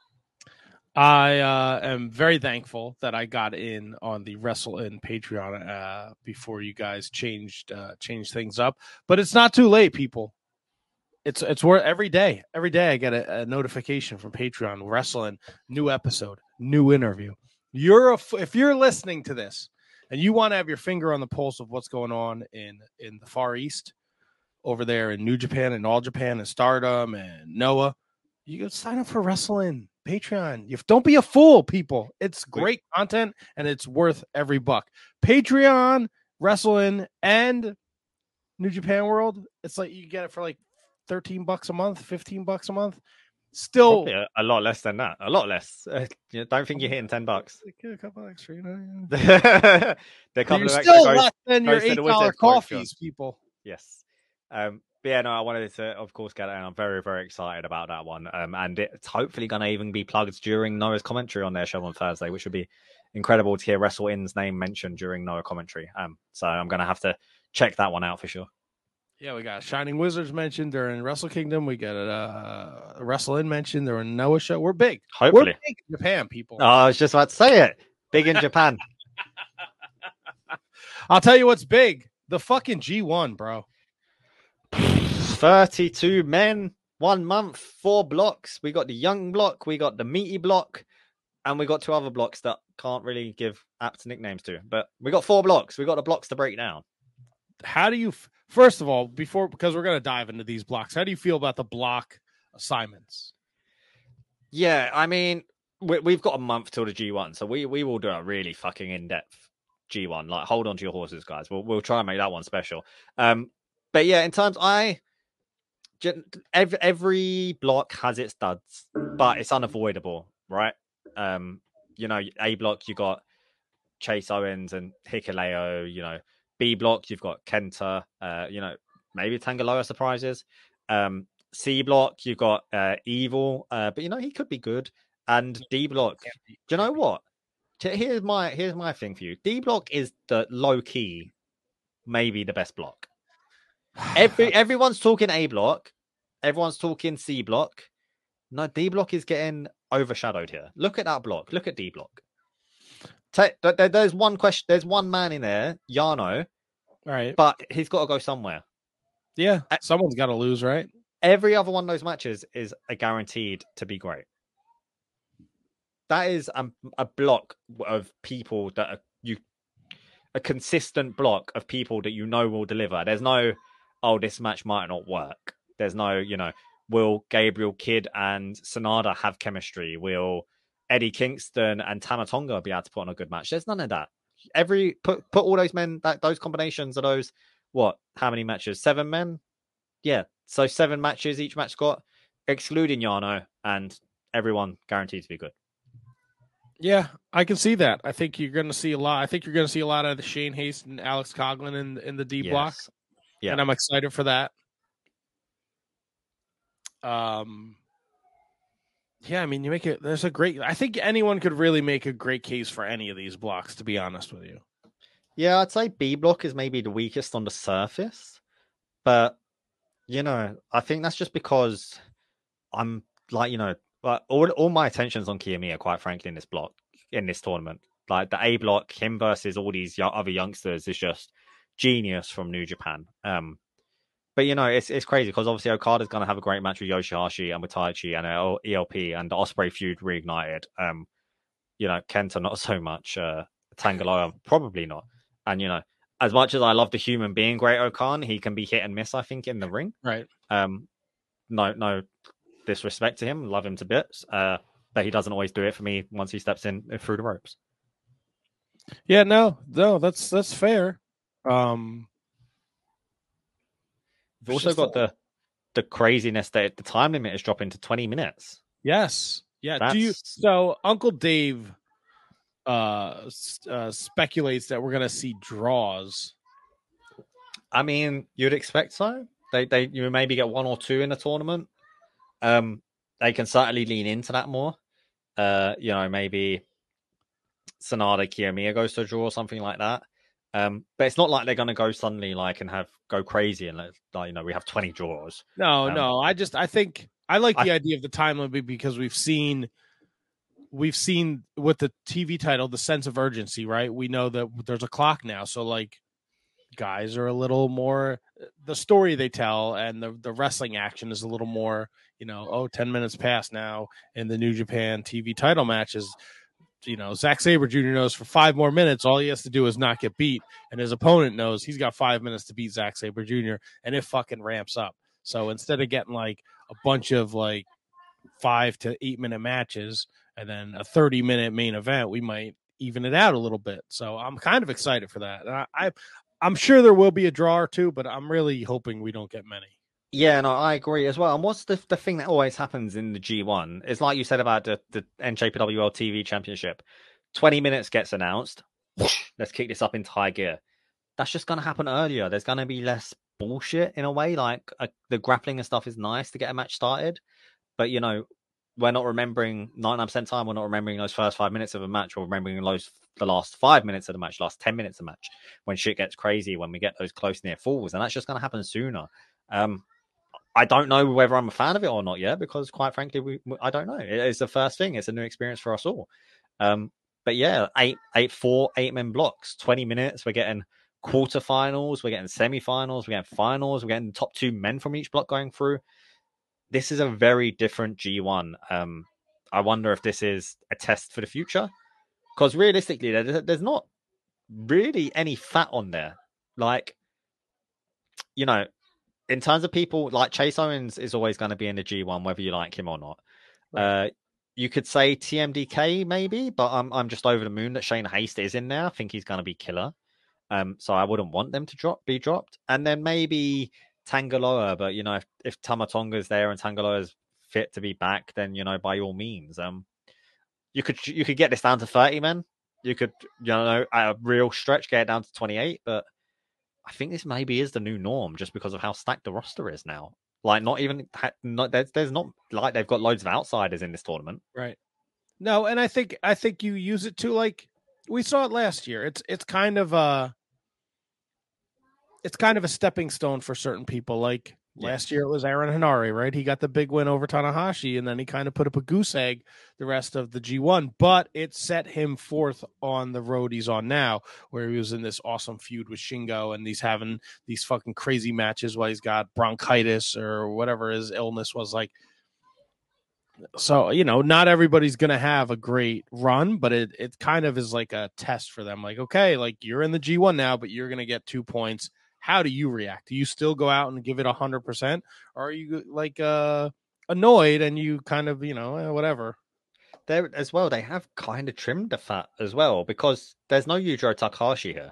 I am very thankful that I got in on the Wrestle In Patreon before you guys changed things up. But it's not too late, people. It's worth every day. Every day I get a notification from Patreon. Wrestling, new episode, new interview. If you're listening to this and you want to have your finger on the pulse of what's going on in the Far East, over there in New Japan and All Japan and Stardom and Noah, you can sign up for Wrestling Patreon. Don't be a fool, people. It's great content and it's worth every buck. Patreon, Wrestling, and New Japan World. It's like you get it for like $13 a month, $15 a month. Still probably a lot less than that. A lot less. Don't think you're hitting $10. Get a couple extra, They're you're still less than your $8 coffees, people. Yes. But yeah, no, I wanted to, of course, get it, and I'm very, very excited about that one. And it's hopefully going to even be plugged during Noah's commentary on their show on Thursday, which would be incredible to hear Wrestle In's name mentioned during Noah commentary. So I'm going to have to check that one out for sure. Yeah, we got Shining Wizards mentioned during Wrestle Kingdom. We got a Wrestle In mentioned during Noah show. We're big. Hopefully. We're big in Japan, people. Oh, I was just about to say it. Big in Japan. I'll tell you what's big. The fucking G1, bro. 32 men, 1 month, 4 blocks. We got the young block, we got the meaty block, and we got 2 other blocks that can't really give apt nicknames to. But we got 4 blocks. We got the blocks to break down. How do you, first of all, because we're going to dive into these blocks, how do you feel about the block assignments? Yeah, I mean, we've got a month till the G1, so we will do a really fucking in-depth G1. Like, hold on to your horses, guys. We'll try and make that one special. But yeah, in terms, every block has its studs, but it's unavoidable, right? A block, you got Chase Owens and Hikuleo. B block, you've got Kenta. Maybe Tangaloa surprises. C block, you've got Evil, but he could be good. And D block, do you know what? Here's my thing for you. D block is the low key, maybe the best block. Everyone's talking A block, everyone's talking C block. No, D block is getting overshadowed here. Look at that block. Look at D block. There's one question. There's one man in there, Yano, Right. but he's got to go somewhere. Yeah, someone's got to lose, right? Every other one of those matches is a guaranteed to be great. That is a block of people that are a consistent block of people that you know will deliver. There's no, oh, this match might not work. There's no, will Gabriel Kidd and Sanada have chemistry? Will Eddie Kingston and Tama Tonga be able to put on a good match? There's none of that. Put all those men, those combinations of those, how many matches? 7 men? Yeah. So 7 matches, each match got, excluding Yano, and everyone guaranteed to be good. Yeah, I can see that. I think you're going to see a lot. I think you're going to see a lot of the Shane Haste and Alex Coughlin in the D block. Yeah, and I'm excited for that. Yeah, I mean, you make it. There's a great. I think anyone could really make a great case for any of these blocks. To be honest with you. Yeah, I'd say B block is maybe the weakest on the surface, but I think that's just because I'm like, all my attention's on Kiyomiya, quite frankly, in this block, in this tournament. Like the A block, him versus all these other youngsters is just genius from New Japan. But it's crazy because obviously Okada's going to have a great match with Yoshihashi and with Taichi and ELP, and the Ospreay feud reignited. Kenta not so much, Tanga Loa probably not. And as much as I love the human being Great-O-Khan, he can be hit and miss, I think, in the ring. Right. No disrespect to him, love him to bits, but he doesn't always do it for me once he steps in through the ropes. Yeah, no, that's fair. We've also got the craziness that the time limit is dropping to 20 minutes. Yes. Yeah. So Uncle Dave speculates that we're gonna see draws. I mean, you'd expect so. You maybe get 1 or 2 in a tournament. They can certainly lean into that more. Maybe Sanada Kiyomiya goes to a draw or something like that. But it's not like they're going to go suddenly and go crazy and we have 20 draws. No. I think I like the idea of the time limit because we've seen with the TV title the sense of urgency, right? We know that there's a clock now, so guys are a little more, the story they tell and the wrestling action is a little more, 10 minutes past now in the New Japan TV title matches. Zack Sabre Jr. knows for 5 more minutes, all he has to do is not get beat. And his opponent knows he's got 5 minutes to beat Zack Sabre Jr. And it fucking ramps up. So instead of getting a bunch of 5 to 8 minute matches and then a 30-minute main event, we might even it out a little bit. So I'm kind of excited for that. And I'm sure there will be a draw or two, but I'm really hoping we don't get many. Yeah, no, I agree as well. And what's the thing that always happens in the G1? It's like you said about the NJPWL TV Championship. 20 minutes gets announced. Let's kick this up into high gear. That's just going to happen earlier. There's going to be less bullshit in a way. The grappling and stuff is nice to get a match started. But, we're not remembering 99% of the time. We're not remembering those first 5 minutes of a match. We're remembering the last 5 minutes of the match, last 10 minutes of the match. When shit gets crazy, when we get those close near falls. And that's just going to happen sooner. I don't know whether I'm a fan of it or not yet, because quite frankly, I don't know. It's the first thing. It's a new experience for us all. But yeah, 8-men blocks, 20 minutes. We're getting quarterfinals. We're getting semifinals. We're getting finals. We're getting top 2 men from each block going through. This is a very different G1. I wonder if this is a test for the future, because realistically, there's not really any fat on there. In terms of people, Chase Owens is always going to be in the G1, whether you like him or not. Right. You could say TMDK maybe, but I'm just over the moon that Shane Haste is in there. I think he's going to be killer. So I wouldn't want them to be dropped. And then maybe Tanga Loa, but if Tama Tonga's there and Tanga Loa's fit to be back, then by all means, you could get this down to 30 men. You could at a real stretch get it down to 28, but I think this maybe is the new norm just because of how stacked the roster is now. There's not they've got loads of outsiders in this tournament. Right. No, and I think you use it to we saw it last year. It's kind of it's kind of a stepping stone for certain people. Like Yeah. last year, it was Aaron Hanari, right? He got the big win over Tanahashi, and then he kind of put up a goose egg the rest of the G1. But it set him forth on the road he's on now, where he was in this awesome feud with Shingo, and he's having these fucking crazy matches while he's got bronchitis or whatever his illness was like. So, not everybody's going to have a great run, but it kind of is like a test for them. Like, okay, like you're in the G1 now, but you're going to get 2 points. How do you react? Do you still go out and give it 100%? Or are you like annoyed and you kind of, whatever? There as well, they have kind of trimmed the fat as well because there's no Yujiro Takahashi here.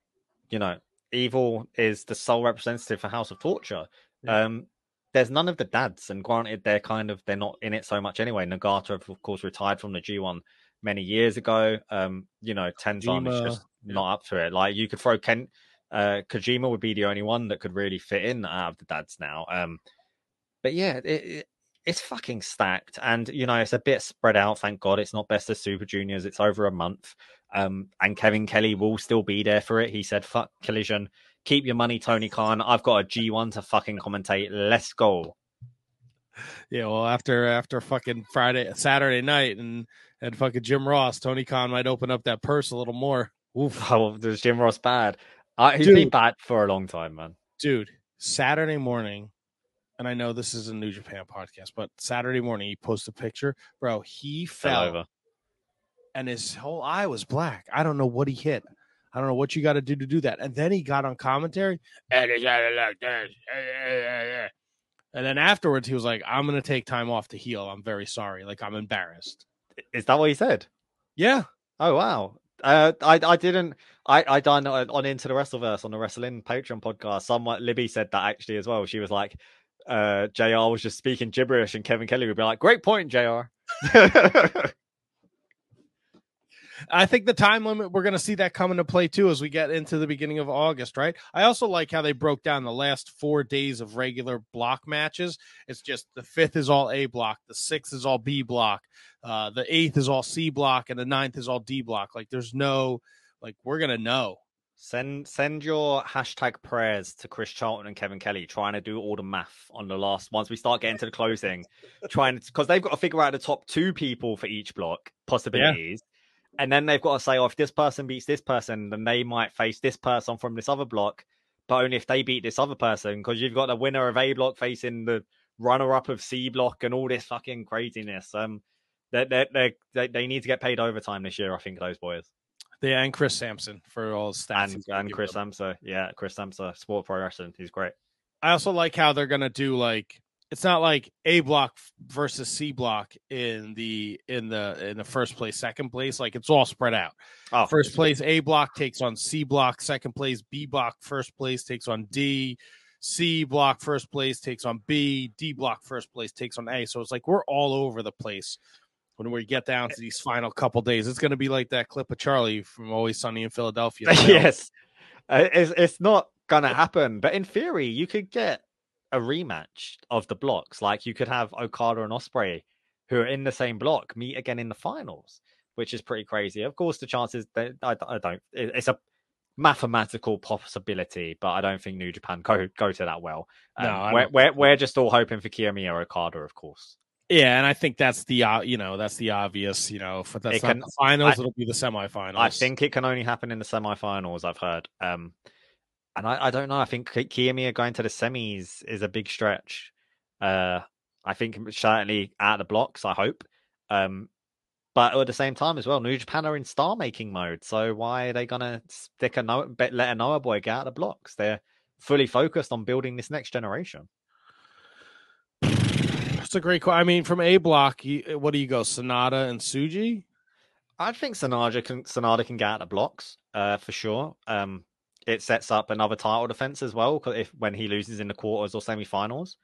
Evil is the sole representative for House of Torture. Yeah. There's none of the dads, and granted, they're not in it so much anyway. Nagata, of course, retired from the G1 many years ago. Tenzan is just not up to it. Like you could throw Kojima would be the only one that could really fit in out of the dads now. But yeah, it's fucking stacked, and it's a bit spread out. Thank God, it's not Best of Super Juniors. It's over a month. And Kevin Kelly will still be there for it. He said, "Fuck Collision, keep your money, Tony Khan. I've got a G1 to fucking commentate. Let's go." Yeah, well, after fucking Saturday night, and fucking Jim Ross, Tony Khan might open up that purse a little more. Oof. Oh, there's Jim Ross bad. He's been bad for a long time, man. Dude, Saturday morning, and I know this is a New Japan podcast, but Saturday morning he posted a picture, bro. He fell over, and his whole eye was black. I don't know what he hit. I don't know what you got to do that. And then he got on commentary, and then afterwards he was like, "I'm gonna take time off to heal. I'm very sorry. Like I'm embarrassed." Is that what he said? Yeah. Oh wow. I didn't. I done on Into the Wrestleverse on the Wrestling Patreon podcast. Libby said that actually as well. She was like, JR was just speaking gibberish, and Kevin Kelly would be like, "Great point, JR." I think the time limit, we're going to see that come into play too as we get into the beginning of August, right? I also like how they broke down the last 4 days of regular block matches. It's just the 5th is all A block, the 6th is all B block, the 8th is all C block, and the 9th is all D block. Like there's no, like we're going to know. Send your hashtag prayers to Chris Charlton and Kevin Kelly, trying to do all the math on the last. Once we start getting to the closing, because they've got to figure out the top 2 people for each block possibilities. Yeah. And then they've got to say, if this person beats this person, then they might face this person from this other block, but only if they beat this other person, because you've got the winner of A block facing the runner-up of C block and all this fucking craziness. They need to get paid overtime this year, I think, those boys. Yeah, and Chris Sampson for all his stats. And Chris Sampson. Yeah, Chris Sampson, Sport Pro Wrestling. He's great. I also like how they're going to do, like, it's not like A block versus C block in the first place, second place. Like it's all spread out. First place A block takes on C block, second place B block, first place takes on D, C block first place takes on B, D block first place takes on A. So it's like we're all over the place when we get down to these final couple days. It's going to be like that clip of Charlie from Always Sunny in Philadelphia. Yes, it's not going to happen, but in theory, you could get a rematch of the blocks. Like you could have Okada and Ospreay, who are in the same block, meet again in the finals, which is pretty crazy. Of course, the chances that it's a mathematical possibility, but I don't think New Japan go to that well. We're just all hoping for Kiyomiya Okada, of course. Yeah, and I think that's the that's the obvious. If that's not the finals, it'll be the semifinals. I think it can only happen in the semifinals. I've heard. And I don't know. I think Kiyomiya going to the semis is a big stretch. I think certainly out of the blocks, I hope. But at the same time as well, New Japan are in star-making mode. So why are they going to let a Noah boy get out of the blocks? They're fully focused on building this next generation. That's a great question. I mean, from A block, what do you go, Sonata and Tsuji? I think Sonata can get out of the blocks for sure. It sets up another title defense as well when he loses in the quarters or semifinals.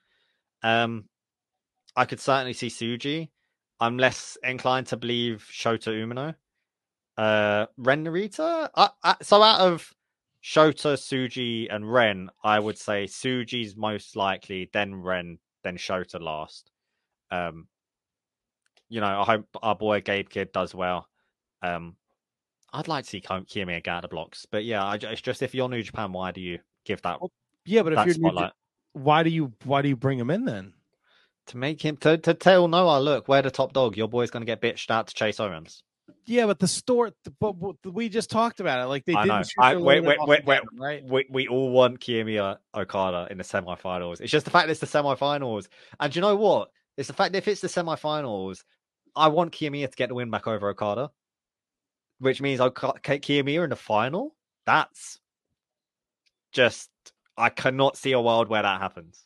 I could certainly see Tsuji. I'm less inclined to believe Shota Umino. Ren Narita. So out of Shota, Tsuji, and Ren, I would say Tsuji's most likely, then Ren, then Shota last. I hope our boy Gabe Kidd does well. I'd like to see Kiyomiya get out of the blocks, but yeah, it's just if you're New Japan, why do you give that Well, yeah, but if that you're spotlight why do you bring him in then? to make him to tell Noah, look, we're the top dog. Your boy's gonna get bitched out to Chase Owens. Yeah, but the story, but we just talked about it. Like they I know. didn't shoot their load off together, right? We all want Kiyomiya Okada in the semifinals. It's just the fact that it's the semifinals, and do you know what? It's the fact that if it's the semifinals, I want Kiyomiya to get the win back over Okada, which means Kiyomiya in the final. That's just I cannot see a world where that happens.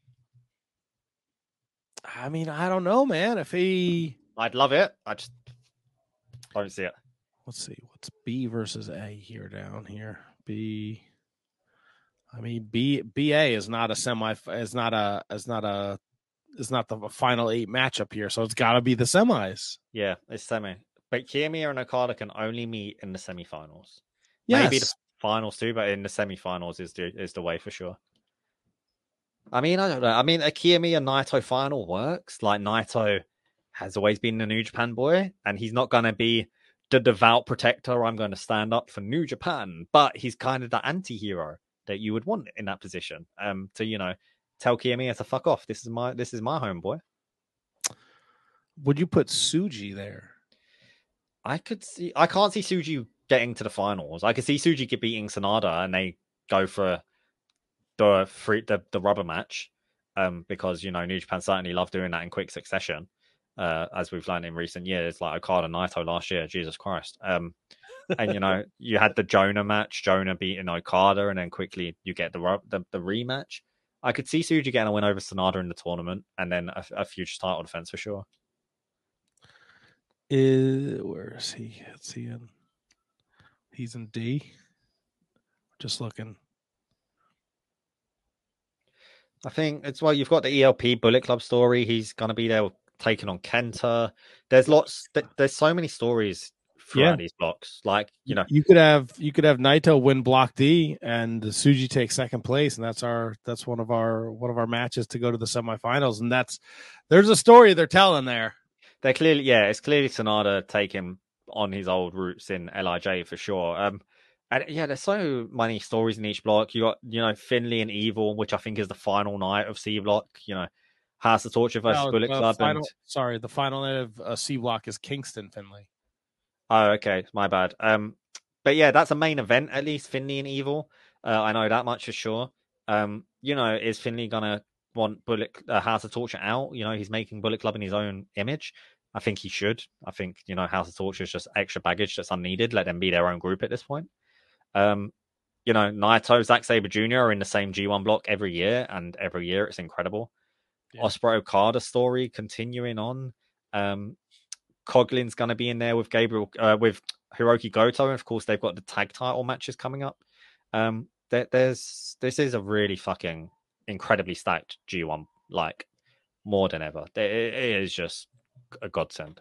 I mean, I don't know, man. I'd love it. I just don't see it. Let's see. What's B versus A here down here? B. I mean, BA is not a semi. Is not the final 8 matchup here. So it's got to be the semis. Yeah, it's semi. But Kiyomiya and Okada can only meet in the semifinals. Yes. Maybe the finals too, but in the semifinals is the way for sure. I mean, I don't know. I mean, a Kiyomiya Naito final works. Like Naito has always been the New Japan boy, and he's not gonna be the devout protector. I'm going to stand up for New Japan, but he's kind of the anti-hero that you would want in that position. To tell Kiyomiya to fuck off. This is my homeboy. Would you put Tsuji there? I can't see Tsuji getting to the finals. I could see Tsuji beating Sanada and they go for the rubber match. Because New Japan certainly love doing that in quick succession. As we've learned in recent years, like Okada Naito last year, Jesus Christ. And you had the Jonah match, Jonah beating Okada, and then quickly you get the rematch. I could see Tsuji getting a win over Sanada in the tournament, and then a future title defense for sure. Where is he? Is he in? He's in D. Just looking. I think it's you've got the ELP Bullet Club story. He's gonna be there taking on Kenta. There's lots. There's so many stories throughout these blocks. Like you could have Naito win Block D and Tsuji take second place, and that's one of our matches to go to the semifinals. And there's a story they're telling there. They're clearly, it's clearly Sanada taking on his old roots in LIJ for sure. And there's so many stories in each block. You got, Finley and Evil, which I think is the final night of C Block. House of Torture versus Bullet Club. The final night of C Block is Kingston Finley. Oh, okay, my bad. But yeah, that's a main event at least. Finley and Evil. I know that much for sure. Is Finley gonna want House of Torture out? He's making Bullet Club in his own image. I think he should. I think House of Torture is just extra baggage that's unneeded. Let them be their own group at this point. Naito, Zack Sabre Jr. are in the same G1 block every year, and every year it's incredible. Yeah. Ospreay Okada story continuing on. Coglin's going to be in there with with Hiroki Goto, and of course they've got the tag title matches coming up. This is a really fucking incredibly stacked G1, like more than ever. It is just a godsend.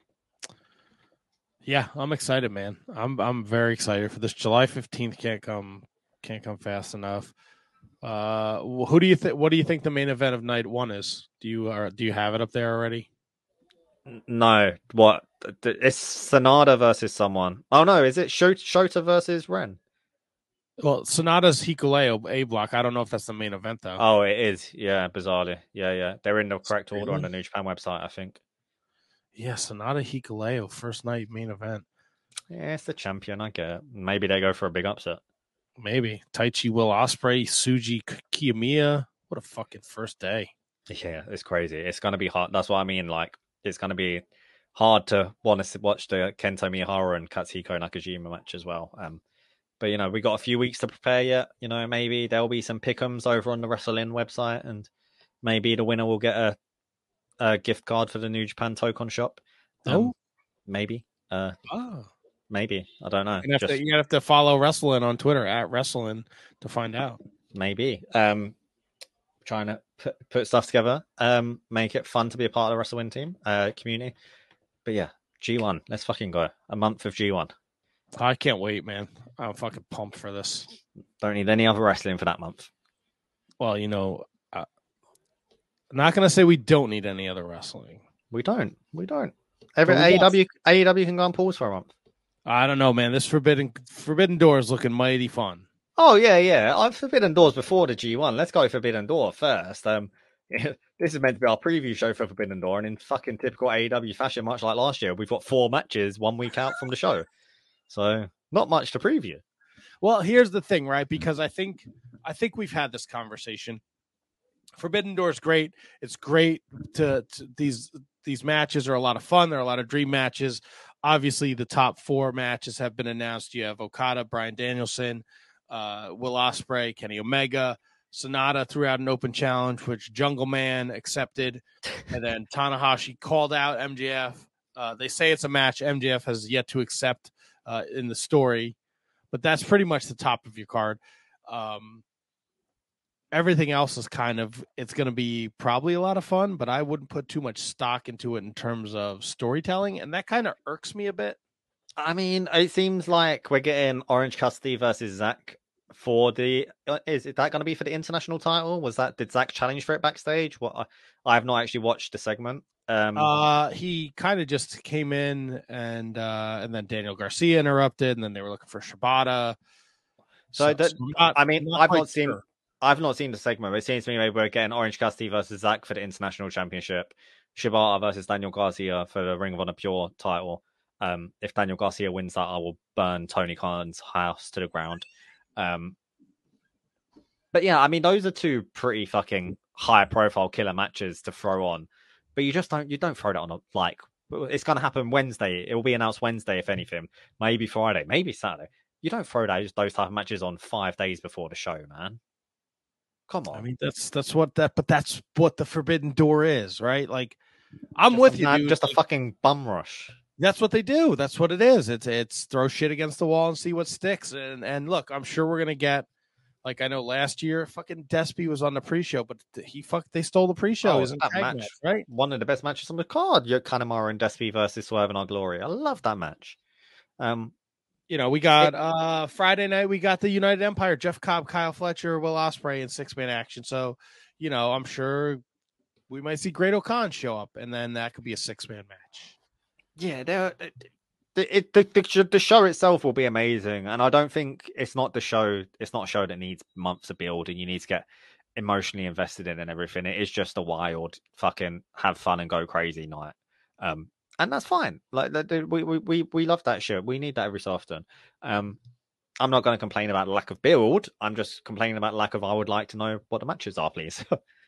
Yeah, I'm excited, man. I'm very excited for this. July 15th can't come fast enough. Who do you think? What do you think the main event of night 1 is? Do you have it up there already? No. What? It's Sanada versus someone. Oh no, is it Shota versus Ren? Well, Sonata's Hikuleo A block. I don't know if that's the main event though. Oh, it is. Yeah, bizarrely. Yeah. They're in the correct order on the New Japan website, I think. Yeah, Sonata Hikuleo first night main event. Yeah, it's the champion. I get it. Maybe they go for a big upset. Maybe Taichi Will Ospreay, Tsuji Kiyomiya. What a fucking first day. Yeah, it's crazy. It's gonna be hard. That's what I mean. Like, it's gonna be hard to want to watch the Kento Miyahara and Katsuhiko Nakajima match as well. But we got a few weeks to prepare yet. Maybe there'll be some pick'ems over on the WrestleIn website, and maybe the winner will get a gift card for the New Japan Tokon shop. Maybe. Maybe. I don't know. You have to follow WrestleIn on Twitter at WrestleIn to find out. Maybe. Trying to put stuff together. Make it fun to be a part of the WrestleIn team community. But yeah, G1. Let's fucking go. A month of G1. I can't wait, man. I'm fucking pumped for this. Don't need any other wrestling for that month. Well, I'm not going to say we don't need any other wrestling. We don't. Every AEW can go on pause for a month. I don't know, man. This Forbidden Door is looking mighty fun. Oh yeah, yeah. I've Forbidden Doors before the G1. Let's go Forbidden Door first. This is meant to be our preview show for Forbidden Door, and in fucking typical AEW fashion, much like last year, we've got 4 matches 1 week out from the show, so not much to preview. Well, here's the thing, right? Because I think we've had this conversation. Forbidden Door is great. It's great to these matches are a lot of fun. They're a lot of dream matches. Obviously, the top 4 matches have been announced. You have Okada, Bryan Danielson, Will Ospreay, Kenny Omega. Sonata threw out an open challenge, which Jungle Man accepted, and then Tanahashi called out MJF. They say it's a match MJF has yet to accept in the story, but that's pretty much the top of your card. Everything else is it's going to be probably a lot of fun, but I wouldn't put too much stock into it in terms of storytelling, and that kind of irks me a bit. I mean, it seems like we're getting Orange Cassidy versus Zack for the. Is that going to be for the international title? Did Zack challenge for it backstage? What I have not actually watched the segment. He kind of just came in, and then Daniel Garcia interrupted, and then they were looking for Shibata. I've not seen the segment, but it seems to me maybe we're getting Orange Cassidy versus Zack for the international championship, Shibata versus Daniel Garcia for the Ring of Honor Pure title. If Daniel Garcia wins that, I will burn Tony Khan's house to the ground. But yeah, I mean, those are 2 pretty fucking high profile killer matches to throw on. But you don't throw that on it's going to happen Wednesday. It will be announced Wednesday, if anything. Maybe Friday, maybe Saturday. You don't throw those type of matches on 5 days before the show, man. Come on. I mean, that's what the Forbidden Door is, right? Like, I'm with you, dude. Just a fucking bum rush. That's what they do. That's what it is. It's throw shit against the wall and see what sticks. And look, I'm sure we're gonna get, like, I know last year fucking Despy was on the pre-show, but they stole the pre-show. Oh, that match, right? One of the best matches on the card. Kanemaru and Despy versus Swerve and Our Glory. I love that match. We got Friday night. We got the United Empire: Jeff Cobb, Kyle Fletcher, Will Ospreay in 6-man action. So, I'm sure we might see Great O'Khan show up, and then that could be a 6-man match. Yeah, the show itself will be amazing, and I don't think it's not a show that needs months of build, and you need to get emotionally invested in and everything. It is just a wild fucking have fun and go crazy night. And that's fine. Like, we love that shit. We need that every so often. I'm not going to complain about lack of build. I'm just complaining about lack of. I would like to know what the matches are, please.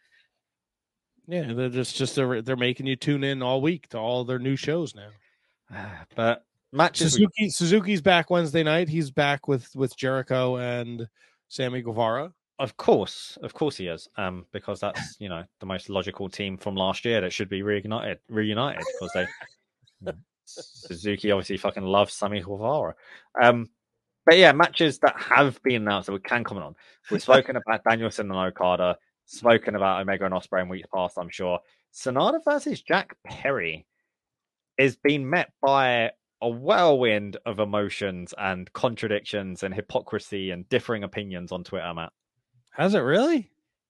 Yeah, they're making you tune in all week to all their new shows now. But matches. Suzuki's back Wednesday night. He's back with Jericho and Sammy Guevara. Of course he is. Because that's the most logical team from last year that should be reunited because they. Suzuki obviously fucking loves Sammy Guevara. But yeah, matches that have been announced that we can comment on. We've spoken about Danielson and Okada, spoken about Omega and Ospreay in weeks past, I'm sure. Sonata versus Jack Perry is being met by a whirlwind of emotions and contradictions and hypocrisy and differing opinions on Twitter, Matt. Has it really?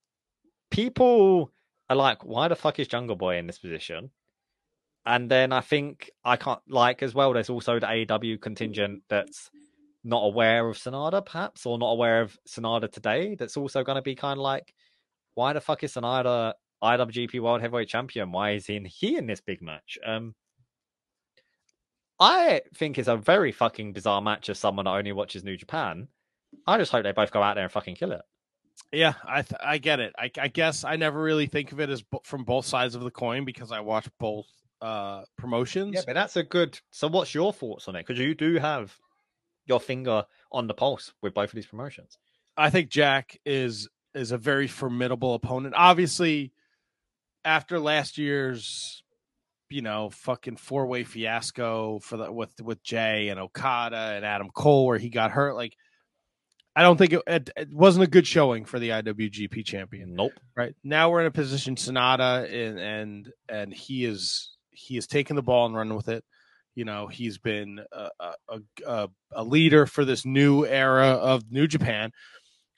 People are like, why the fuck is Jungle Boy in this position? And then I think as well, there's also the AEW contingent that's not aware of Sonata, perhaps, or not aware of Sonata today. That's also going to be kind of like, why the fuck is Sonata IWGP World Heavyweight Champion? Why is he in this big match? I think it's a very fucking bizarre match as someone that only watches New Japan. I just hope they both go out there and fucking kill it. Yeah, I get it. I guess I never really think of it as from both sides of the coin because I watch both promotions. Yeah, but that's a good. So, what's your thoughts on it? Because you do have your finger on the pulse with both of these promotions. I think Jack is a very formidable opponent. Obviously, after last year's, fucking 4-way fiasco with Jay and Okada and Adam Cole, where he got hurt, like, I don't think it wasn't a good showing for the IWGP champion. Nope. Right now we're in a position Sonata and he is taking the ball and running with it. He's been a leader for this new era of New Japan.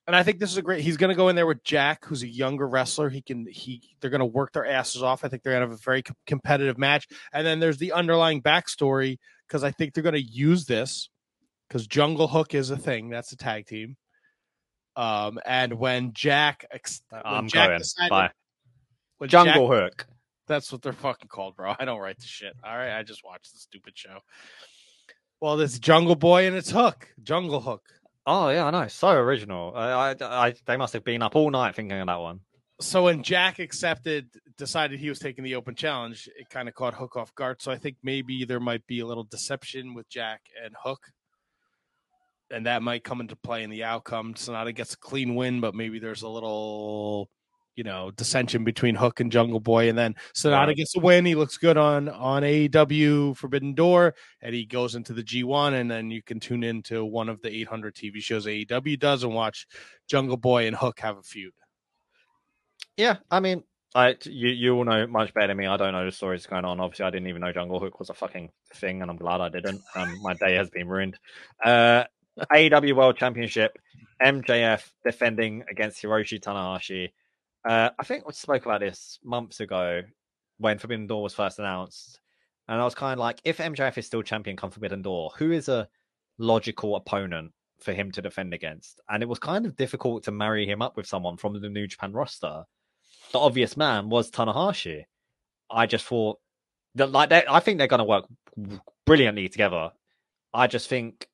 And I think this is a great. He's going to go in there with Jack, who's a younger wrestler. They're going to work their asses off. I think they're going to have a very competitive match. And then there's the underlying backstory because I think they're going to use this because Jungle Hook is a thing. That's a tag team. And when Jack decided, bye. When Jungle Hook. That's what they're fucking called, bro. I don't write the shit. All right, I just watched the stupid show. Well, there's Jungle Boy and it's Hook, Jungle Hook. Oh yeah, I know. So original. They must have been up all night thinking of that one. So when Jack decided he was taking the open challenge, it kind of caught Hook off guard. So I think maybe there might be a little deception with Jack and Hook, and that might come into play in the outcome. Sonata gets a clean win, but maybe there's a little, dissension between Hook and Jungle Boy, and then Sonata gets a win. He looks good on AEW Forbidden Door, and he goes into the G1, and then you can tune into one of the 800 TV shows AEW does and watch Jungle Boy and Hook have a feud. Yeah, I mean, you all know much better than me. I don't know the stories going on. Obviously, I didn't even know Jungle Hook was a fucking thing, and I'm glad I didn't. My day has been ruined. AEW World Championship, MJF defending against Hiroshi Tanahashi. I think we spoke about this months ago when Forbidden Door was first announced. And I was kind of like, if MJF is still champion come Forbidden Door, who is a logical opponent for him to defend against? And it was kind of difficult to marry him up with someone from the New Japan roster. The obvious man was Tanahashi. I just thought that, I think they're going to work brilliantly together. I just think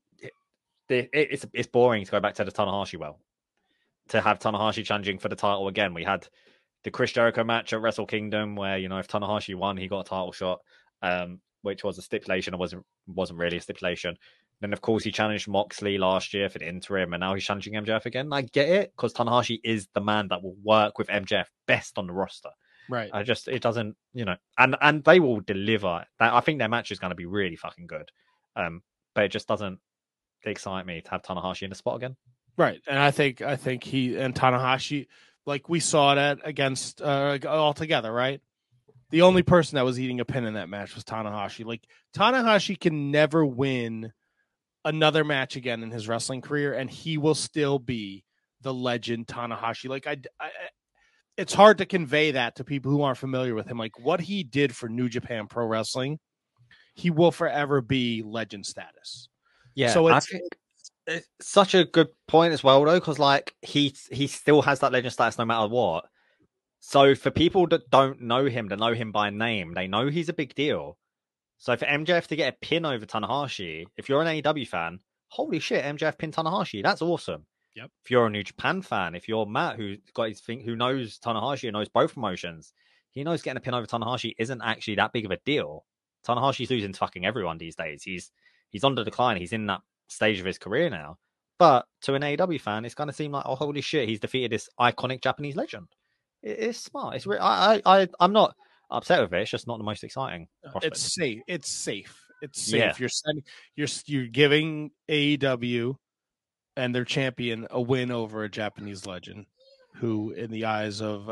it's boring to go back to the Tanahashi well. To have Tanahashi challenging for the title again. We had the Chris Jericho match at Wrestle Kingdom where, if Tanahashi won, he got a title shot, which was a stipulation. It wasn't really a stipulation. Then, of course, he challenged Moxley last year for the interim, and now he's challenging MJF again. I get it, because Tanahashi is the man that will work with MJF best on the roster. Right. It doesn't, and they will deliver. I think their match is going to be really fucking good. But it just doesn't excite me to have Tanahashi in the spot again. Right, and I think he and Tanahashi, like we saw that against all together, right? The only person that was eating a pin in that match was Tanahashi. Like Tanahashi can never win another match again in his wrestling career, and he will still be the legend Tanahashi. Like it's hard to convey that to people who aren't familiar with him. Like what he did for New Japan Pro Wrestling, he will forever be legend status. Yeah, so it's such a good point as well, though, because he still has that legend status no matter what. So for people that don't know him, that know him by name, they know he's a big deal. So for MJF to get a pin over Tanahashi, if you're an AEW fan, holy shit, MJF pinned Tanahashi. That's awesome. Yep. If you're a New Japan fan, if you're Matt who knows Tanahashi and knows both promotions, he knows getting a pin over Tanahashi isn't actually that big of a deal. Tanahashi's losing to fucking everyone these days. He's on the decline. He's in that stage of his career now. But to an AEW fan, it's going to seem like, oh, holy shit, he's defeated this iconic Japanese legend. It's smart. It's I'm not upset with it. It's just not the most exciting prospect. It's safe. Yeah. You're giving AEW and their champion a win over a Japanese legend who, in the eyes of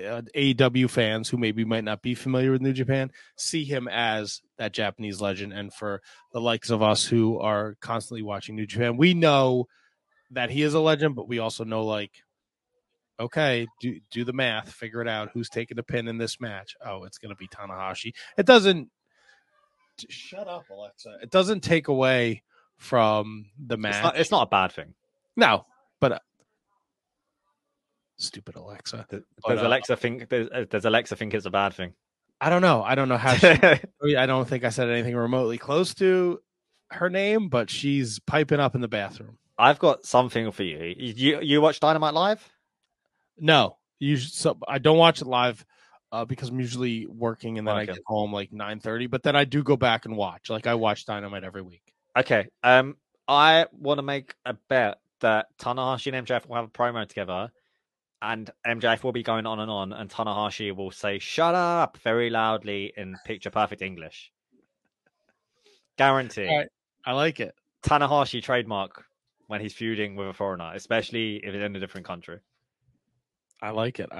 AEW fans who maybe might not be familiar with New Japan, see him as that Japanese legend. And for the likes of us who are constantly watching New Japan, we know that he is a legend, but we also know, okay, do the math, figure it out. Who's taking the pin in this match? Oh, it's going to be Tanahashi. It doesn't. Shut up, Alexa. It doesn't take away from the match. It's not a bad thing. No, but stupid Alexa. Does Alexa think it's a bad thing? I don't know. I don't know how. I don't think I said anything remotely close to her name, but she's piping up in the bathroom. I've got something for you. You watch Dynamite live? No, I don't watch it live because I'm usually working, and then I get home 9:30. But then I do go back and watch. I watch Dynamite every week. Okay. I want to make a bet that Tanahashi and MJF will have a promo together, and MJF will be going on, and Tanahashi will say "shut up" very loudly in picture perfect English. Guarantee. Right. I like it. Tanahashi trademark when he's feuding with a foreigner, especially if it's in a different country. I like it.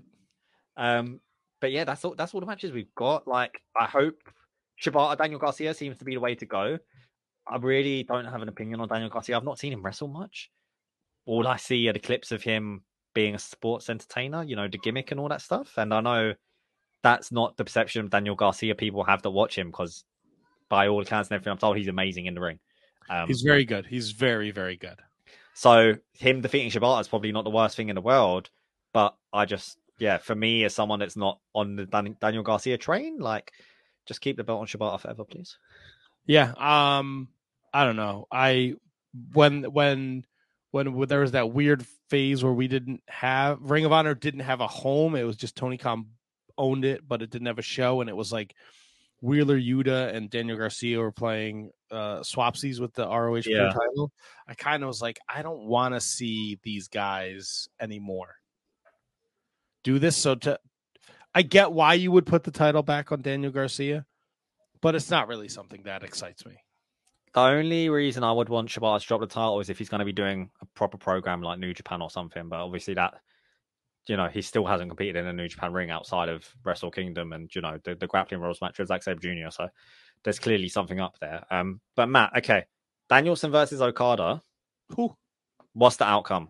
But yeah, that's all the matches we've got. I hope Shibata Daniel Garcia seems to be the way to go. I really don't have an opinion on Daniel Garcia. I've not seen him wrestle much. all I see are the clips of him being a sports entertainer, you know, the gimmick and all that stuff. And I know that's not the perception of Daniel Garcia people have that watch him, because by all accounts and everything I'm told, he's amazing in the ring. He's very good. He's very, very good. So him defeating Shibata is probably not the worst thing in the world, but I just, yeah, for me as someone that's not on the Daniel Garcia train, like, just keep the belt on Shibata forever, please. Yeah. I don't know. When there was that weird phase where we didn't have Ring of Honor didn't have a home. It was just Tony Khan owned it, but it didn't have a show, and it was like Wheeler Yuta and Daniel Garcia were playing swapsies with the ROH Pure title. I kind of was like, I don't want to see these guys anymore do this. So I get why you would put the title back on Daniel Garcia, but it's not really something that excites me. The only reason I would want Shibata to drop the title is if he's going to be doing a proper program like New Japan or something. But obviously that, you know, he still hasn't competed in a New Japan ring outside of Wrestle Kingdom and, you know, the grappling rules match with Zack Sabre Jr. So there's clearly something up there. But Matt, okay, Danielson versus Okada. Who? What's the outcome?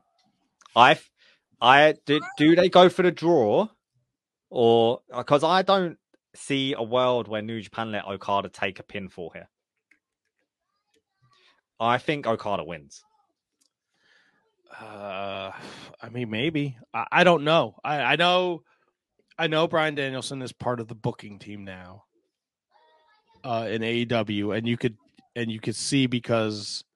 Do they go for the draw, or because I don't see a world where New Japan let Okada take a pinfall here. I think Okada wins. I mean, maybe. I don't know. I know Bryan Danielson is part of the booking team now in AEW, and you could see because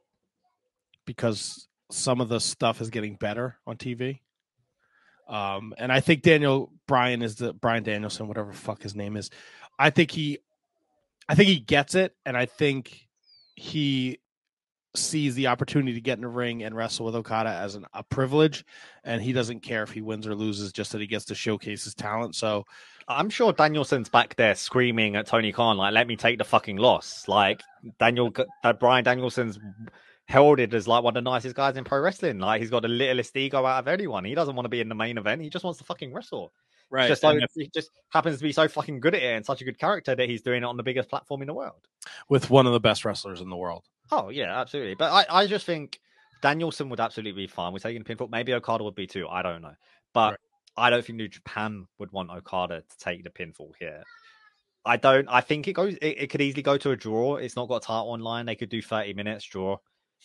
some of the stuff is getting better on TV. And I think Bryan Danielson, whatever the fuck his name is. I think he gets it, and I think he sees the opportunity to get in the ring and wrestle with Okada as a privilege, and he doesn't care if he wins or loses, just that he gets to showcase his talent. So I'm sure Danielson's back there screaming at Tony Khan, like, let me take the fucking loss. Like, Bryan Danielson's heralded as like one of the nicest guys in pro wrestling. Like, he's got the littlest ego out of anyone. He doesn't want to be in the main event. He just wants to fucking wrestle. Right. He just happens to be so fucking good at it and such a good character that he's doing it on the biggest platform in the world. With one of the best wrestlers in the world. Oh, yeah, absolutely. But I just think Danielson would absolutely be fine with taking a pinfall. Maybe Okada would be too. I don't know. But right. I don't think New Japan would want Okada to take the pinfall here. I think it could easily go to a draw. It's not got a title online. They could do 30 minutes draw.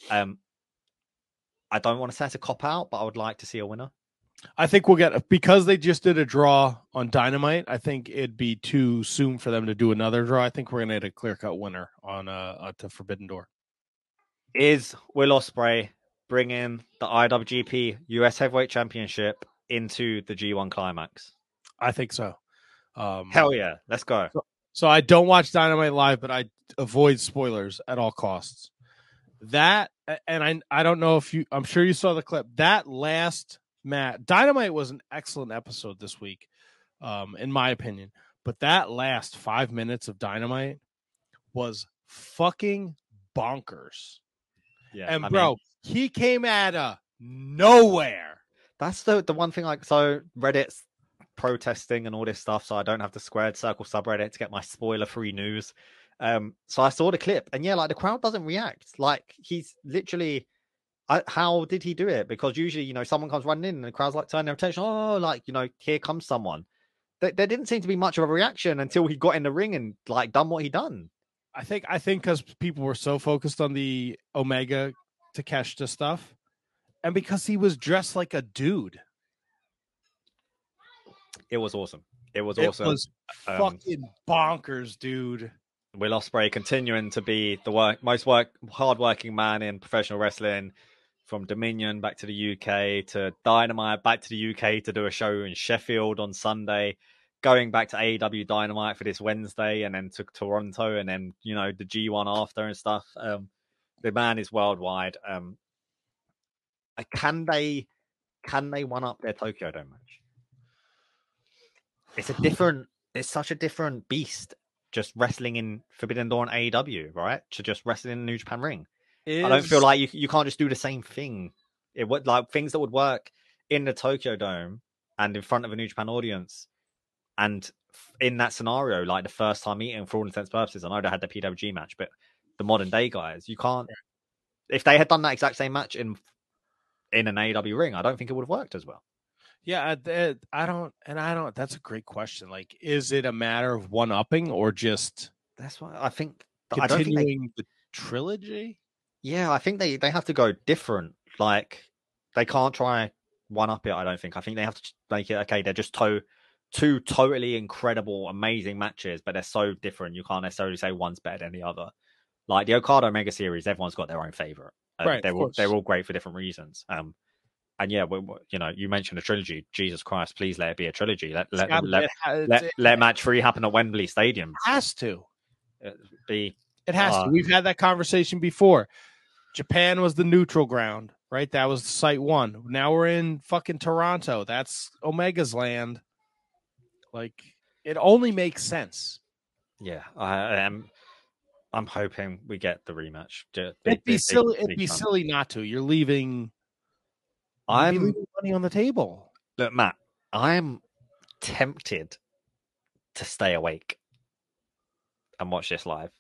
I don't want to say it's a cop out, but I would like to see a winner. I think we'll get, because they just did a draw on Dynamite, I think it'd be too soon for them to do another draw. I think we're going to get a clear-cut winner on to Forbidden Door. Is Will Ospreay bringing the IWGP US Heavyweight Championship into the G1 Climax? I think so. Hell yeah, let's go. So I don't watch Dynamite live, but I avoid spoilers at all costs. That, and I don't know if I'm sure you saw the clip. That last match, Dynamite was an excellent episode this week, in my opinion. But that last 5 minutes of Dynamite was fucking bonkers. Yeah, and bro, he came out of nowhere. That's the one thing. Like, so Reddit's protesting and all this stuff, so I don't have the Squared Circle subreddit to get my spoiler-free news. So I saw the clip, and yeah, like, the crowd doesn't react. Like, he's literally, how did he do it? Because usually, you know, someone comes running in and the crowd's like turning their attention. Oh, like, you know, here comes someone. There didn't seem to be much of a reaction until he got in the ring and like done what he done. I think because people were so focused on the Omega Takeshita stuff, and because he was dressed like a dude. It was awesome. It was fucking bonkers, dude. Will Ospreay continuing to be the most hardworking man in professional wrestling, from Dominion back to the UK to Dynamite, back to the UK to do a show in Sheffield on Sunday, going back to AEW Dynamite for this Wednesday, and then to Toronto, and then, you know, the G1 after and stuff. The man is worldwide. Can they one up their Tokyo Dome match? It's such a different beast, just wrestling in Forbidden Door and AEW, right? To just wrestling in the New Japan ring. I don't feel like you can't just do the same thing. It would, like, things that would work in the Tokyo Dome and in front of a New Japan audience. And in that scenario, like the first time meeting, for all intents and purposes, I know they had the PWG match, but the modern day guys, you can't. If they had done that exact same match in in an AEW ring. I don't think it would have worked as well. Yeah, I don't. That's a great question. Like, is it a matter of one upping or just That's why I think. I don't think continuing the trilogy? Yeah, I think they have to go different. Like they can't try one up it. I don't think. I think they have to make it okay. They're just two totally incredible, amazing matches, but they're so different. You can't necessarily say one's better than the other. Like the Okada Omega series, everyone's got their own favorite. Right, They're all great for different reasons. And yeah, you mentioned a trilogy. Jesus Christ, please let it be a trilogy. Let match 3 happen at Wembley Stadium. It has to. It has to. We've had that conversation before. Japan was the neutral ground, right? That was site 1. Now we're in fucking Toronto. That's Omega's land. Like, it only makes sense. Yeah, I'm hoping we get the rematch. It'd be silly not to. You're leaving. leaving money on the table. Look, Matt, I'm tempted to stay awake and watch this live.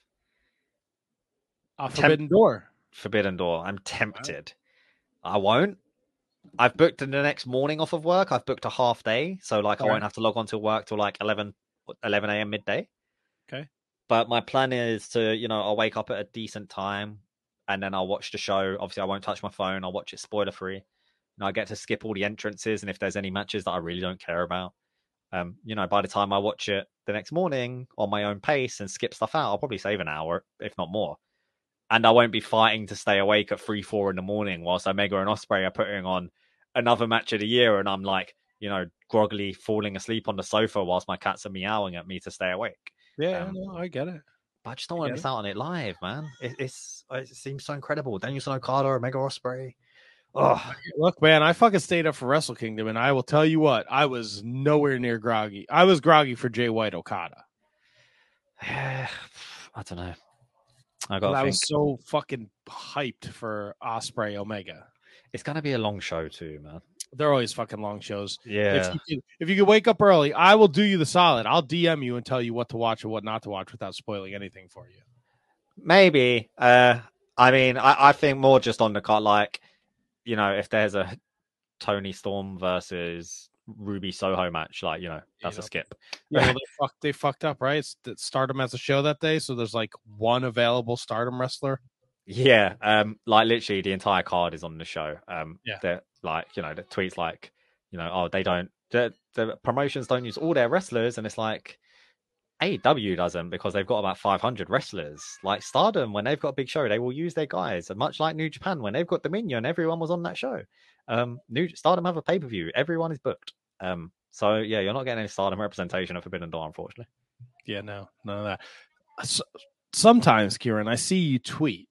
Forbidden Door. Forbidden Door. I'm tempted. I won't. I've booked the next morning off of work. I've booked a half day, so I won't have to log on to work till like 11 a.m. midday. Okay. But my plan is to, I'll wake up at a decent time and then I'll watch the show. Obviously, I won't touch my phone. I'll watch it spoiler free. And I get to skip all the entrances. And if there's any matches that I really don't care about, by the time I watch it the next morning on my own pace and skip stuff out, I'll probably save an hour, if not more. And I won't be fighting to stay awake at 3-4 in the morning whilst Omega and Ospreay are putting on another match of the year. And I'm like, groggily falling asleep on the sofa whilst my cats are meowing at me to stay awake. Yeah, no, I get it. But I just don't want to miss out on it live, man. It seems so incredible. Danielson Okada, Omega Ospreay. Oh, look, man, I fucking stayed up for Wrestle Kingdom, and I will tell you what, I was nowhere near groggy. I was groggy for Jay White Okada. I don't know. I was so fucking hyped for Ospreay Omega. It's gonna be a long show too, man. They're always fucking long shows. Yeah. If you can wake up early, I will do you the solid. I'll DM you and tell you what to watch or what not to watch without spoiling anything for you. Maybe. I think more just on the card, like, if there's a Tony Storm versus Ruby Soho match, like, that's a skip. Yeah, well, they fucked up, right? Stardom has a show that day, so there's like one available Stardom wrestler. Yeah, like literally the entire card is on the show. They're like, the tweets like, they don't, the promotions don't use all their wrestlers, and it's like AEW doesn't, because they've got about 500 wrestlers. Like Stardom, when they've got a big show, they will use their guys. And much like New Japan, when they've got Dominion, everyone was on that show. Stardom have a pay-per-view, everyone is booked. So yeah, you're not getting any Stardom representation of Forbidden Door, unfortunately. Yeah, no, none of that. Sometimes, Kieran, I see you tweet,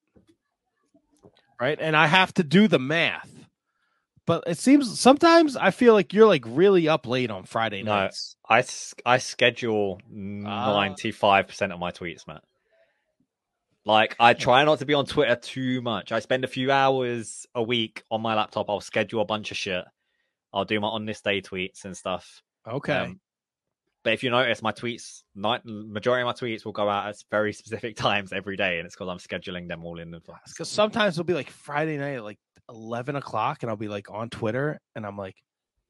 right? And I have to do the math. But it seems sometimes I feel like you're like really up late on Friday nights. No, I schedule 95% of my tweets, Matt. Like, I try not to be on Twitter too much. I spend a few hours a week on my laptop. I'll schedule a bunch of shit. I'll do my on this day tweets and stuff. Okay. But if you notice, my tweets, majority of my tweets will go out at very specific times every day, and it's because I'm scheduling them all in advance. Because sometimes it'll be like Friday night at like 11 o'clock, and I'll be like on Twitter, and I'm like,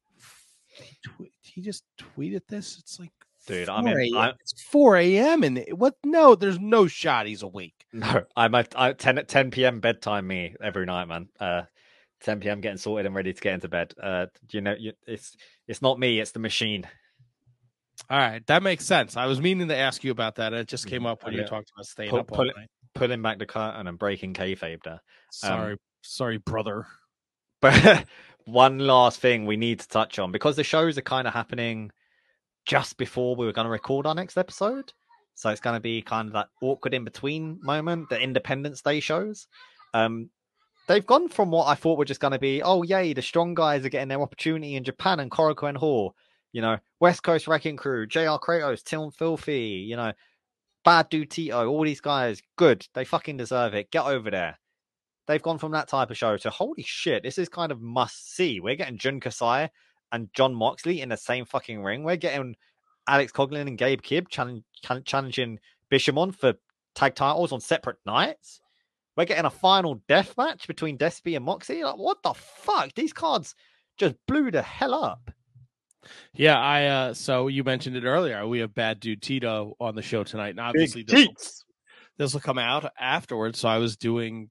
he just tweeted this? It's like, dude, it's 4 a.m. and what? No, there's no shot he's awake. No, I'm at 10 p.m. bedtime me every night, man. 10 p.m. getting sorted and ready to get into bed. It's not me, it's the machine. All right, that makes sense. I was meaning to ask you about that. It just came up when you talked about staying up all night. Pulling back the curtain and breaking kayfabe there. Sorry, brother. But one last thing we need to touch on, because the shows are kind of happening just before we were going to record our next episode. So it's going to be kind of that awkward in-between moment, the Independence Day shows. They've gone from what I thought were just going to be, oh, yay, the strong guys are getting their opportunity in Japan and Korakuen Hall. West Coast Wrecking Crew, JR Kratos, Tim Filthy, Bad Dude Tito, all these guys, good. They fucking deserve it. Get over there. They've gone from that type of show to, holy shit, this is kind of must see. We're getting Jun Kasai and John Moxley in the same fucking ring. We're getting Alex Coughlin and Gabe Kidd challenging Bishamon for tag titles on separate nights. We're getting a final death match between Despy and Moxie. Like, what the fuck? These cards just blew the hell up. Yeah, so you mentioned it earlier. We have Bad Dude Tito on the show tonight, and obviously this will come out afterwards. So I was doing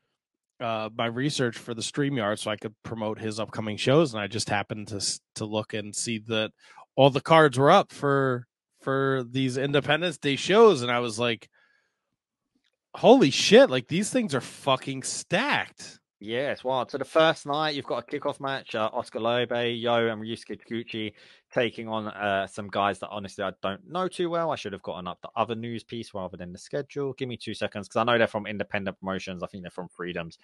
my research for the StreamYard so I could promote his upcoming shows, and I just happened to look and see that all the cards were up for these Independence Day shows, and I was like, holy shit, like these things are fucking stacked. Yeah, it's wild. So the first night, you've got a kickoff match. Oscar Lobe, Yo, and Ryusuke Taguchi taking on some guys that honestly I don't know too well. I should have gotten up the other news piece rather than the schedule. Give me 2 seconds because I know they're from independent promotions. I think they're from Freedoms.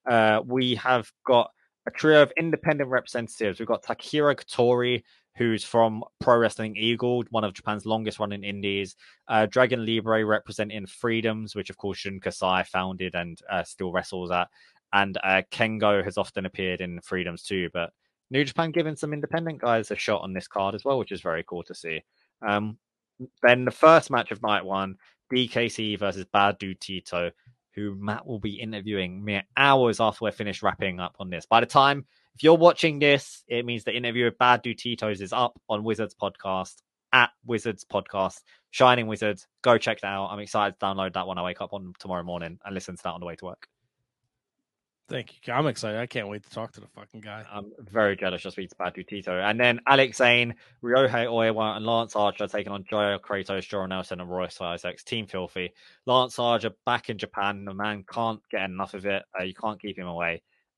We have got a trio of independent representatives. We've got Takahiro Katori, who's from Pro Wrestling Eagle, one of Japan's longest running indies. Dragon Libre representing Freedoms, which of course Shun Kasai founded and still wrestles at. And Kengo has often appeared in Freedoms too, but New Japan giving some independent guys a shot on this card as well, which is very cool to see. Then the first match of night one, DKC versus Bad Dude Tito, who Matt will be interviewing mere hours after we're finished wrapping up on this. By the time, if you're watching this, it means the interview with Bad Dude Tito's is up on Wizards Podcast, at Wizards Podcast, Shining Wizards. Go check that out. I'm excited to download that when I wake up on tomorrow morning and listen to that on the way to work. Thank you. I'm excited. I can't wait to talk to the fucking guy. I'm very jealous just speak to Bad Dude Tito. And then Alex Zane, Ryohei Oiwa, and Lance Archer taking on Joe Kratos, Jordan Nelson, and Royce Isaacs. Team Filthy. Lance Archer back in Japan. The man can't get enough of it. You can't keep him away.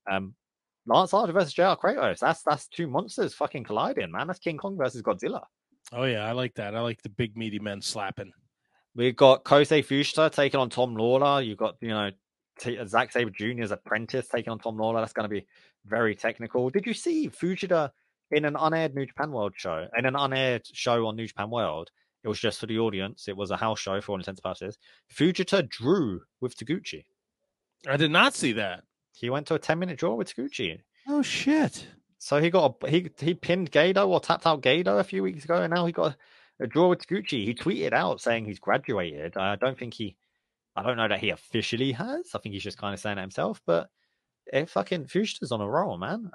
Lance Archer versus JR Kratos. That's two monsters fucking colliding, man. That's King Kong versus Godzilla. Oh, yeah. I like that. I like the big, meaty men slapping. We've got Kosei Fujita taking on Tom Lawler. You've got, Zack Sabre Jr.'s apprentice taking on Tom Lawler. That's going to be very technical. Did you see Fujita in an unaired New Japan World show? In an unaired show on New Japan World, it was just for the audience. It was a house show for all intents and purposes. Fujita drew with Taguchi. I did not see that. He went to a 10-minute draw with Taguchi. Oh, shit. So he pinned Gedo or tapped out Gedo a few weeks ago, and now he got a draw with Taguchi. He tweeted out saying he's graduated. I don't know that he officially has. I think he's just kind of saying it himself, but fucking Fujita's on a roll, man.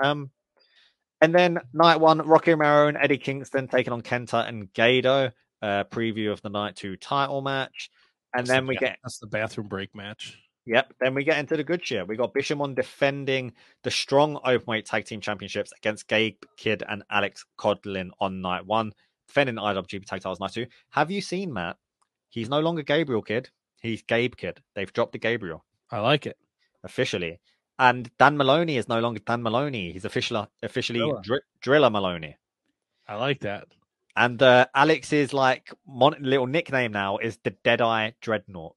And then night one, Rocky Romero and Eddie Kingston taking on Kenta and Gedo. Preview of the night 2 title match. And then that's the bathroom break match. Yep. Then we get into the good shit. We got Bishamon defending the strong openweight tag team championships against Gabe Kidd and Alex Codlin on night 1. Defending the IWGP tag titles night 2. Have you seen, Matt? He's no longer Gabriel Kidd. He's Gabe Kidd. They've dropped the Gabriel. I like it. Officially. And Dan Maloney is no longer Dan Maloney. He's officially Driller Maloney. I like that. And Alex's little nickname now is the Deadeye Dreadnought.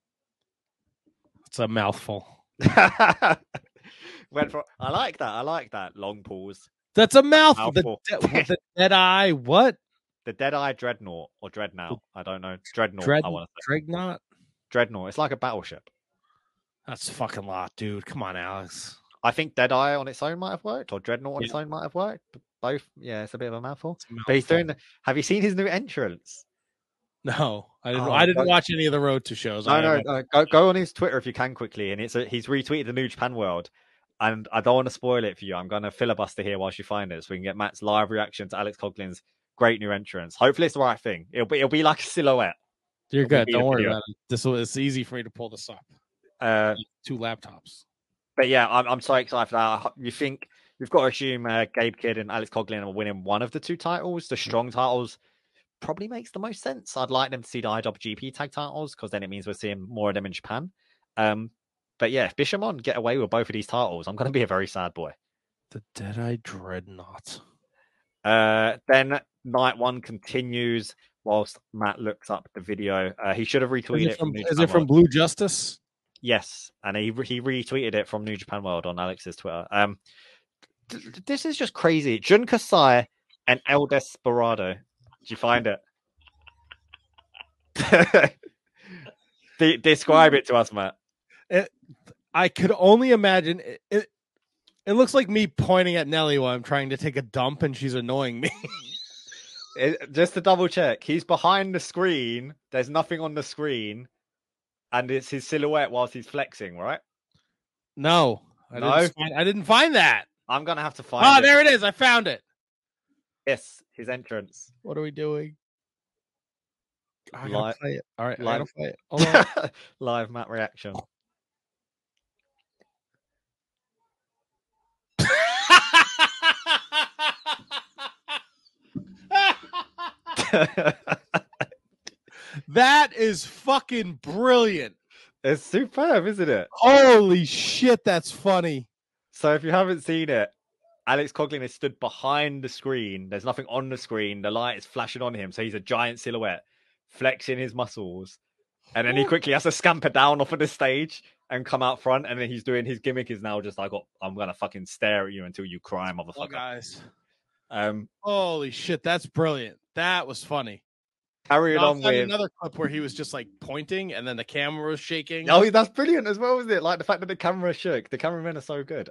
It's a mouthful. I like that. I like that. Long pause. That's a mouthful. The Deadeye what? The Deadeye Dreadnought or Dreadnought. I don't know. Dreadnought. I want to say. Dreadnought? Dreadnought. It's like a battleship. That's a fucking lot, dude. Come on, Alex. I think Deadeye on its own might have worked, or Dreadnought on its own might have worked. Both, yeah, it's a bit of a mouthful. But he's doing. Have you seen his new entrance? No, I didn't. I didn't watch any of the Road to shows. No. Go on his Twitter if you can quickly, and he's retweeted the New Japan World, and I don't want to spoil it for you. I'm going to filibuster here whilst you find it, so we can get Matt's live reaction to Alex Coglin's great new entrance. Hopefully, it's the right thing. It'll be like a silhouette. You're good. Don't worry about it. It's easy for me to pull this up. 2 laptops. But yeah, I'm so excited for that. You think we've got to assume Gabe Kidd and Alex Coughlin are winning one of the 2 titles. The strong titles probably makes the most sense. I'd like them to see the IWGP tag titles because then it means we're seeing more of them in Japan. But yeah, if Bishamon get away with both of these titles, I'm going to be a very sad boy. The Deadeye Dreadnought. Then night 1 continues whilst Matt looks up the video. He should have retweeted it. Is it from Blue Justice? Yes, and he retweeted it from New Japan World on Alex's Twitter. This is just crazy. Jun Kasai and El Desperado. Did you find it? Describe it to us, Matt. I could only imagine it. It looks like me pointing at Nelly while I'm trying to take a dump, and she's annoying me. Just to double check, he's behind the screen. There's nothing on the screen. And it's his silhouette whilst he's flexing, right? No, No? I didn't find that. I'm gonna have to find it. There it is. I found it. Yes, his entrance. What are we doing? I gotta Live, play it. All right, I live, gotta play it. Hold on. live Matt reaction. That is fucking brilliant. It's superb, isn't it? Holy shit, that's funny. So if you haven't seen it, Alex Coughlin is stood behind the screen. There's nothing on the screen. The light is flashing on him, so he's a giant silhouette, flexing his muscles, and then he quickly has to scamper down off of the stage and come out front. And then he's doing his gimmick is now just like, I'm gonna fucking stare at you until you cry, motherfucker. Oh, guys. Um, Holy shit, that's brilliant. That was funny. carrying on with another clip where he was just like pointing and then the camera was shaking. Oh, that's brilliant as well, isn't it? Like the fact that the camera shook. The cameramen are so good.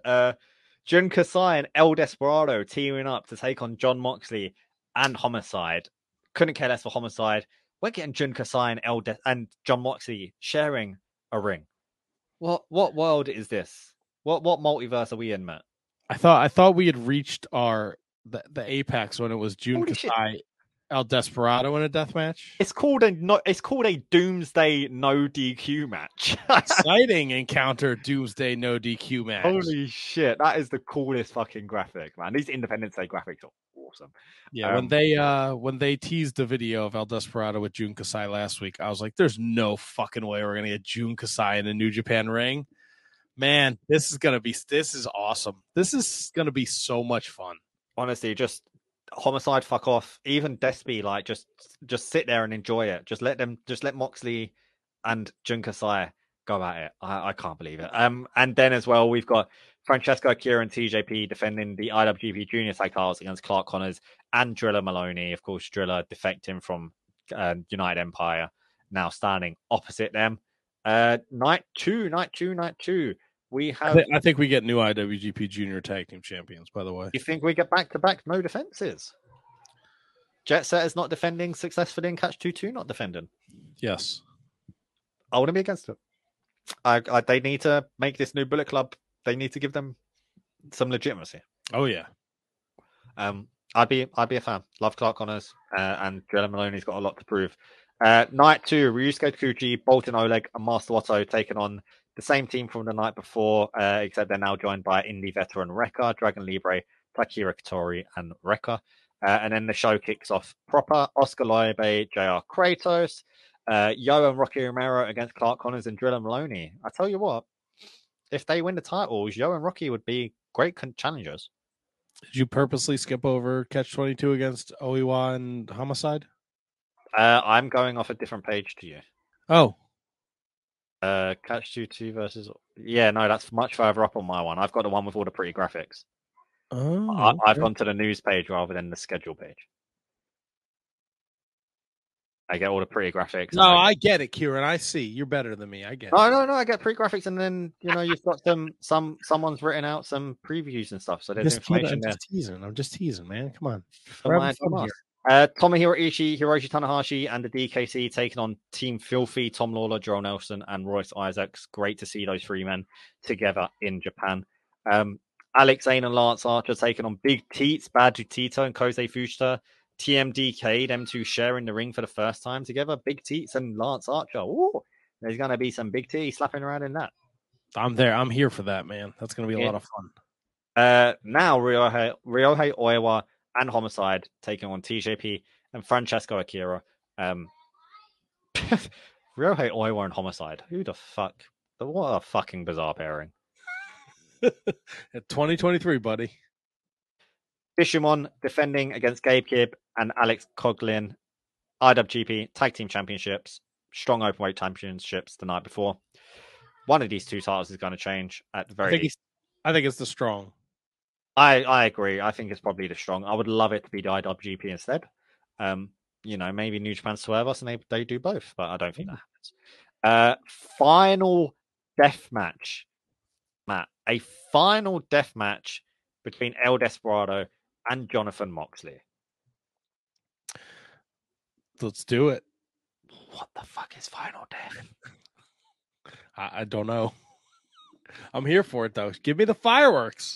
Jun Kasai and El Desperado teaming up to take on Jon Moxley and Homicide. Couldn't care less for Homicide. We're getting Jun Kasai and Jon Moxley sharing a ring. What world is this? What multiverse are we in, Matt? I thought we had reached the apex when it was Jun Kasai, El Desperado in a death match. It's called a Doomsday no DQ match. Exciting encounter Doomsday no DQ match. Holy shit, that is the coolest fucking graphic, man. These Independence Day graphics are awesome. Yeah, when they teased the video of El Desperado with Jun Kasai last week, I was like, "There's no fucking way we're gonna get Jun Kasai in a New Japan ring." Man, this is awesome. This is gonna be so much fun. Honestly, just Homicide, fuck off. Even Despy, like just sit there and enjoy it. Just let Moxley and Jun Kasai go at it. I can't believe it. And then as well, we've got Francesco Akira and TJP defending the IWGP Junior Tag Titles against Clark Connors and Driller Maloney. Of course, Driller defecting from United Empire, now standing opposite them. Night two. We have. I think we get new IWGP Junior Tag Team Champions. By the way, You think we get back-to-back no defenses? Jet Set is not defending successfully, and Catch 2 not defending. Yes, I wouldn't be against it. They need to make this new Bullet Club. They need to give them some legitimacy. Oh yeah. I'd be a fan. Love Clark Connors and Drilla Maloney's got a lot to prove. Night 2, Ryusuke Takuchi, Bolton Oleg, and Master Otto taking on the same team from the night before, except they're now joined by indie veteran Rekka, Dragon Libre, Takira Katori, and Rekka. And then the show kicks off proper. Oscar Loibe, JR Kratos, Yo and Rocky Romero against Clark Connors and Drilla Maloney. I tell you what, if they win the titles, Yo and Rocky would be great challengers. Did you purposely skip over Catch 22 against Oiwa and Homicide? I'm going off a different page to you. Oh. Catch 22 versus... Yeah, no, that's much further up on my one. I've got the one with all the pretty graphics. Oh, okay. I've gone to the news page rather than the schedule page. I get all the pretty graphics. No, I get it, Kieran. I see. You're better than me. I get it. No. I get pretty graphics, and then you've got someone's written out some previews and stuff. So there's information there. I'm just teasing, man. Come on. Tomohiro Ishii, Hiroshi Tanahashi, and the DKC taking on Team Filthy, Tom Lawler, Joel Nelson, and Royce Isaacs. Great to see those three men together in Japan. Alex Zane and Lance Archer taking on Big Teats, Badu Tito, and Kosei Fujita. TMDK, them two sharing the ring for the first time together. Big Teats and Lance Archer. Ooh, there's going to be some Big T slapping around in that. I'm there. I'm here for that, man. That's going to be a lot of fun. Now, Ryohei Oiwa and Homicide taking on TJP and Francesco Akira. Ryohei Oiwa and Homicide. Who the fuck? What a fucking bizarre pairing. At 2023, buddy. Bishamon defending against Gabe Kidd and Alex Coughlin. IWGP Tag Team Championships. Strong Openweight Championships the night before. One of these two titles is going to change at the very least. I think it's the Strong. I agree. I think it's probably the Strong. I would love it to be the IWGP instead. Maybe New Japan swerve us and they do both, but I don't think that happens. Final death match, Matt. A final death match between El Desperado and Jonathan Moxley. Let's do it. What the fuck is final death? I don't know. I'm here for it though. Give me the fireworks.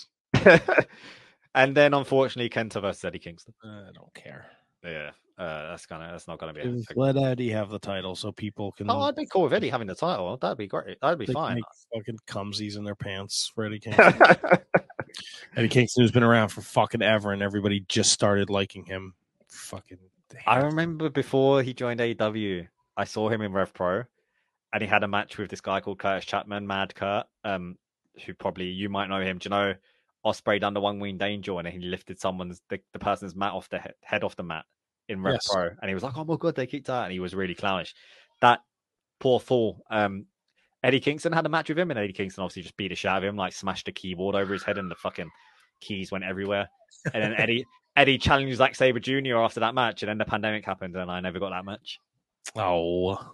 And then unfortunately Kenta versus Eddie Kingston. I don't care. Yeah, that's not gonna be. Let Eddie have the title so people can. Oh, I'd be cool with Eddie having the title. That'd be great. That'd be fine. Make fucking cumsies in their pants for Eddie Kingston. Eddie Kingston, who's been around for fucking ever, and everybody just started liking him. Fucking. I remember before he joined AEW, I saw him in Rev Pro, and he had a match with this guy called Curtis Chapman, Mad Kurt, who probably you might know him. Do you know Ospreay done the one winged angel, and he lifted the person's mat off the head off the mat in Rev Pro, and he was like, "Oh my god, they kicked out," and he was really clownish. That poor fool. Eddie Kingston had a match with him, and Eddie Kingston obviously just beat the shit out of him, like smashed the keyboard over his head, and the fucking keys went everywhere. And then Eddie challenged Zack Sabre Jr. after that match, and then the pandemic happened, and I never got that match. Oh.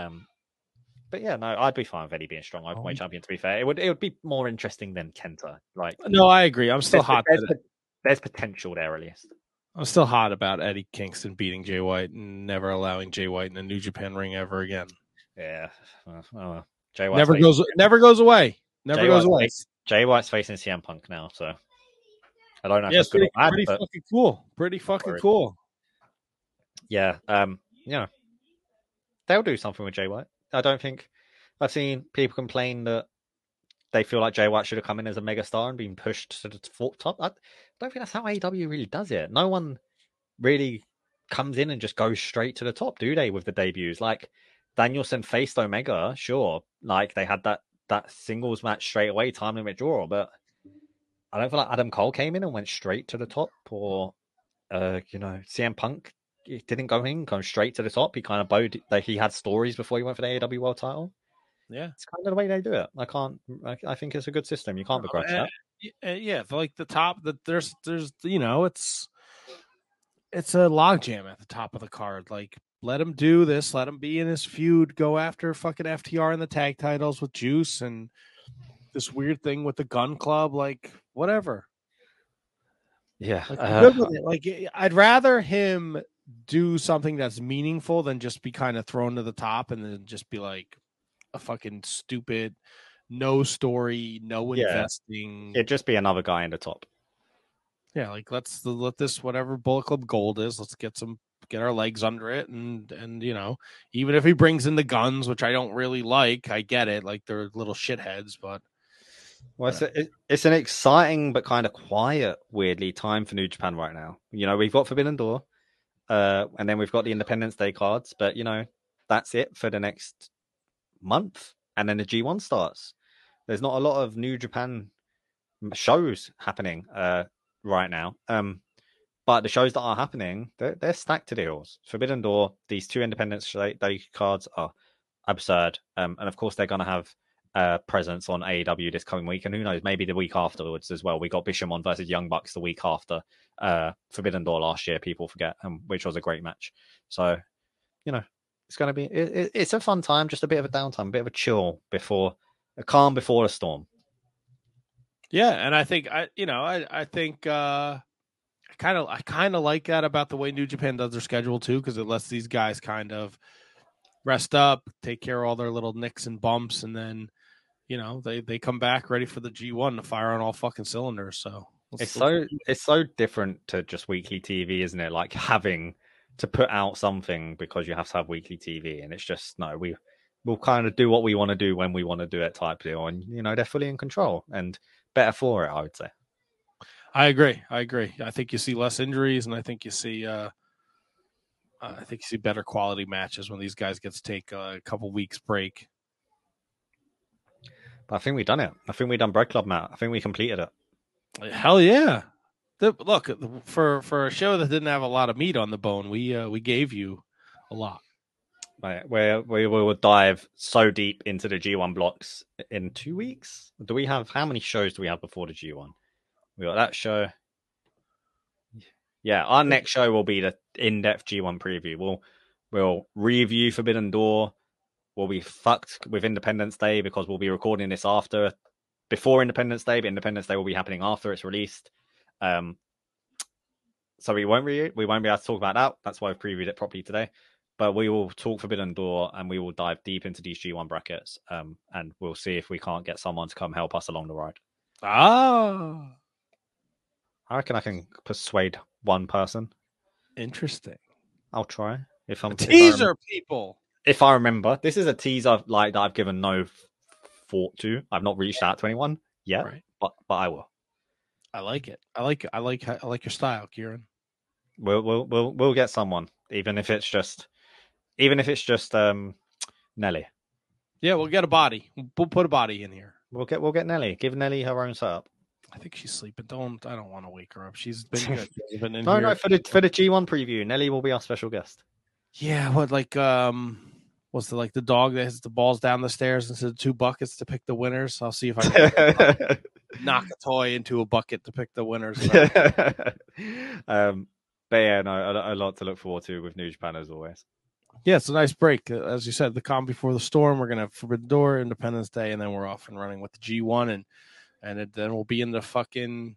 But yeah, no, I'd be fine with Eddie being strong openweight champion. To be fair, it would be more interesting than Kenta. Like, no, I agree. I'm still hot. There's potential there, at least. I'm still hot about Eddie Kingston beating Jay White and never allowing Jay White in a New Japan ring ever again. Yeah, Jay White never goes away. Never goes away. Jay White's facing CM Punk now, so I don't know. Yeah, it's pretty fucking cool. Pretty fucking cool. Yeah, they'll do something with Jay White. I don't think I've seen people complain that they feel like Jay White should have come in as a megastar and been pushed to the top. I don't think that's how AEW really does it. No one really comes in and just goes straight to the top, do they, with the debuts? Like, Danielson faced Omega, sure. Like, they had that singles match straight away, time limit draw, but I don't feel like Adam Cole came in and went straight to the top, or, CM Punk didn't go straight to the top. He kind of bowed, like, he had stories before he went for the AEW World title. Yeah, it's kind of the way they do it. I think it's a good system. You can't begrudge that. Yeah, like the top, that there's it's a logjam at the top of the card. Like, let him do this. Let him be in his feud. Go after fucking FTR in the tag titles with Juice and this weird thing with the Gun Club. Like, whatever. Yeah, like I'd rather him do something that's meaningful than just be kind of thrown to the top and then just be like a fucking stupid, no story, no investing. It'd just be another guy in the top. Yeah, like let this whatever Bullet Club Gold is, let's get our legs under it, and even if he brings in the Guns, which I don't really like, I get it, like they're little shitheads, but it's an exciting but kind of quiet, weirdly, time for New Japan right now. We've got Forbidden Door, and then we've got the Independence Day cards, but that's it for the next month, and then the G1 starts. There's not a lot of New Japan shows happening right now, but the shows that are happening, they're stacked to deals. Forbidden Door, these two Independence Day cards are absurd, and of course they're going to have presence on AEW this coming week, and who knows, maybe the week afterwards as well. We got Bishamon versus Young Bucks the week after Forbidden Door last year, people forget, which was a great match. So it's going to be it's a fun time, just a bit of a downtime, a bit of a chill before a calm before a storm. Yeah, and I think I kind of like that about the way New Japan does their schedule too, because it lets these guys kind of rest up, take care of all their little nicks and bumps, and then they come back ready for the G1 to fire on all fucking cylinders. So it's so different to just weekly TV, isn't it? Like having to put out something because you have to have weekly TV, and it's just we'll kind of do what we want to do when we want to do it type deal, and they're fully in control and better for it, I would say. I agree. I think you see less injuries, and I think you see better quality matches when these guys get to take a couple weeks break. But I think we've done it. I think we've done Bread Club, Matt. I think we completed it. Hell yeah! Look, for a show that didn't have a lot of meat on the bone, we gave you a lot. Right, we will dive so deep into the G1 blocks in 2 weeks. How many shows do we have before the G1? We got that show. Yeah, our next show will be the in-depth G1 preview. We'll review Forbidden Door. We'll be fucked with Independence Day because we'll be recording this before Independence Day, but Independence Day will be happening after it's released. So we won't be able to talk about that. That's why I've previewed it properly today. But we will talk Forbidden Door and we will dive deep into these G1 brackets. And we'll see if we can't get someone to come help us along the ride. Ah, I reckon I can persuade one person. interesting. I'll try. If I'm Teaser people. If I remember, this is a teaser that I've given no thought to. I've not reached out to anyone yet, Right. but I will. I like it. I like your style, Kieran. We'll get someone, even if it's just Nelly. Yeah, we'll get a body. We'll put a body in here. We'll get Nelly. Give Nelly her own setup. I think she's sleeping. I don't want to wake her up. She's been good. She's been in No, here. for the G1 preview, Nelly will be our special guest. Yeah, what what's the dog that hits the balls down the stairs instead of 2 buckets to pick the winners? I'll see if I can knock a toy into a bucket to pick the winners. But yeah, no, a lot to look forward to with New Japan as always. Yeah, it's a nice break. As you said, the calm before the storm. We're gonna have Forbidden Door, Independence Day, and then we're off and running with the G1, and then we'll be in the fucking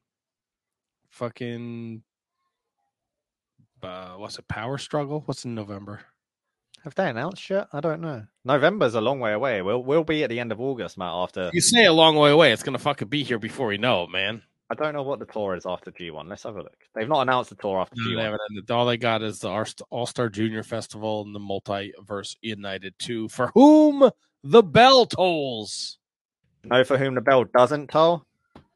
what's it? Power Struggle? What's in November? Have they announced yet? I don't know. November's a long way away. We'll be at the end of August, Matt. After you say a long way away, it's gonna fucking be here before we know it, man. I don't know what the tour is after G1. Let's have a look. They've not announced the tour after G1. They haven't ended. All they got is the All-Star Junior Festival and the Multiverse United 2, for whom the bell tolls. Know for whom the bell doesn't toll?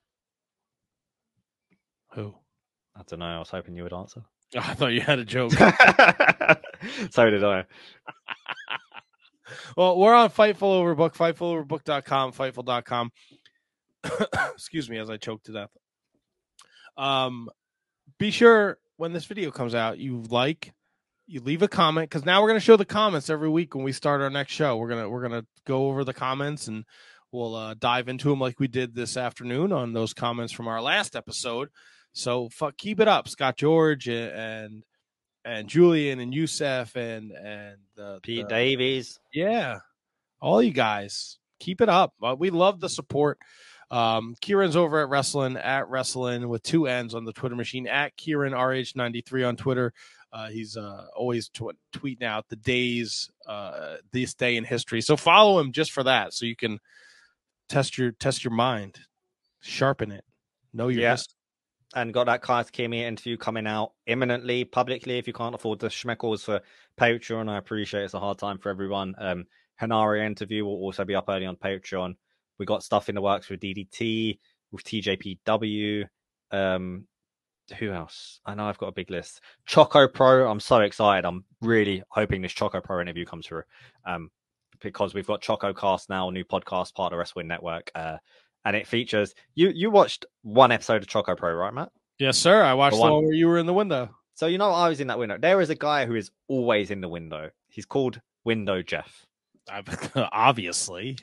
Who? I don't know. I was hoping you would answer. Oh, I thought you had a joke. So did I. Well, we're on Fightful Overbook, FightfulOverbook.com, Fightful.com. Excuse me as I choke to death. Be sure when this video comes out, you leave a comment, because now we're going to show the comments every week when we start our next show. We're gonna go over the comments and we'll dive into them like we did this afternoon on those comments from our last episode. So keep it up, Scott George and Julian and Youssef and Pete Davies. Yeah, all you guys, keep it up. We love the support. Kieran's over at Wrestling with 2 N's on the Twitter machine, at Kieran RH93 on Twitter. He's always tweeting out the days, this day in history. So follow him just for that, so you can test your mind, sharpen it, know your history. And got that Kai's Kimi interview coming out imminently, publicly. If you can't afford the schmeckles for Patreon, I appreciate it's a hard time for everyone. Hanari interview will also be up early on Patreon. We got stuff in the works with DDT, with TJPW. Who else? I know I've got a big list. Choco Pro. I'm so excited. I'm really hoping this Choco Pro interview comes through. Because we've got Choco Cast now, a new podcast part of the Wrestling Network. And it features you watched one episode of Choco Pro, right, Matt? Yes, sir. I watched the one where you were in the window. So I was in that window. There is a guy who is always in the window. He's called Window Jeff. Obviously.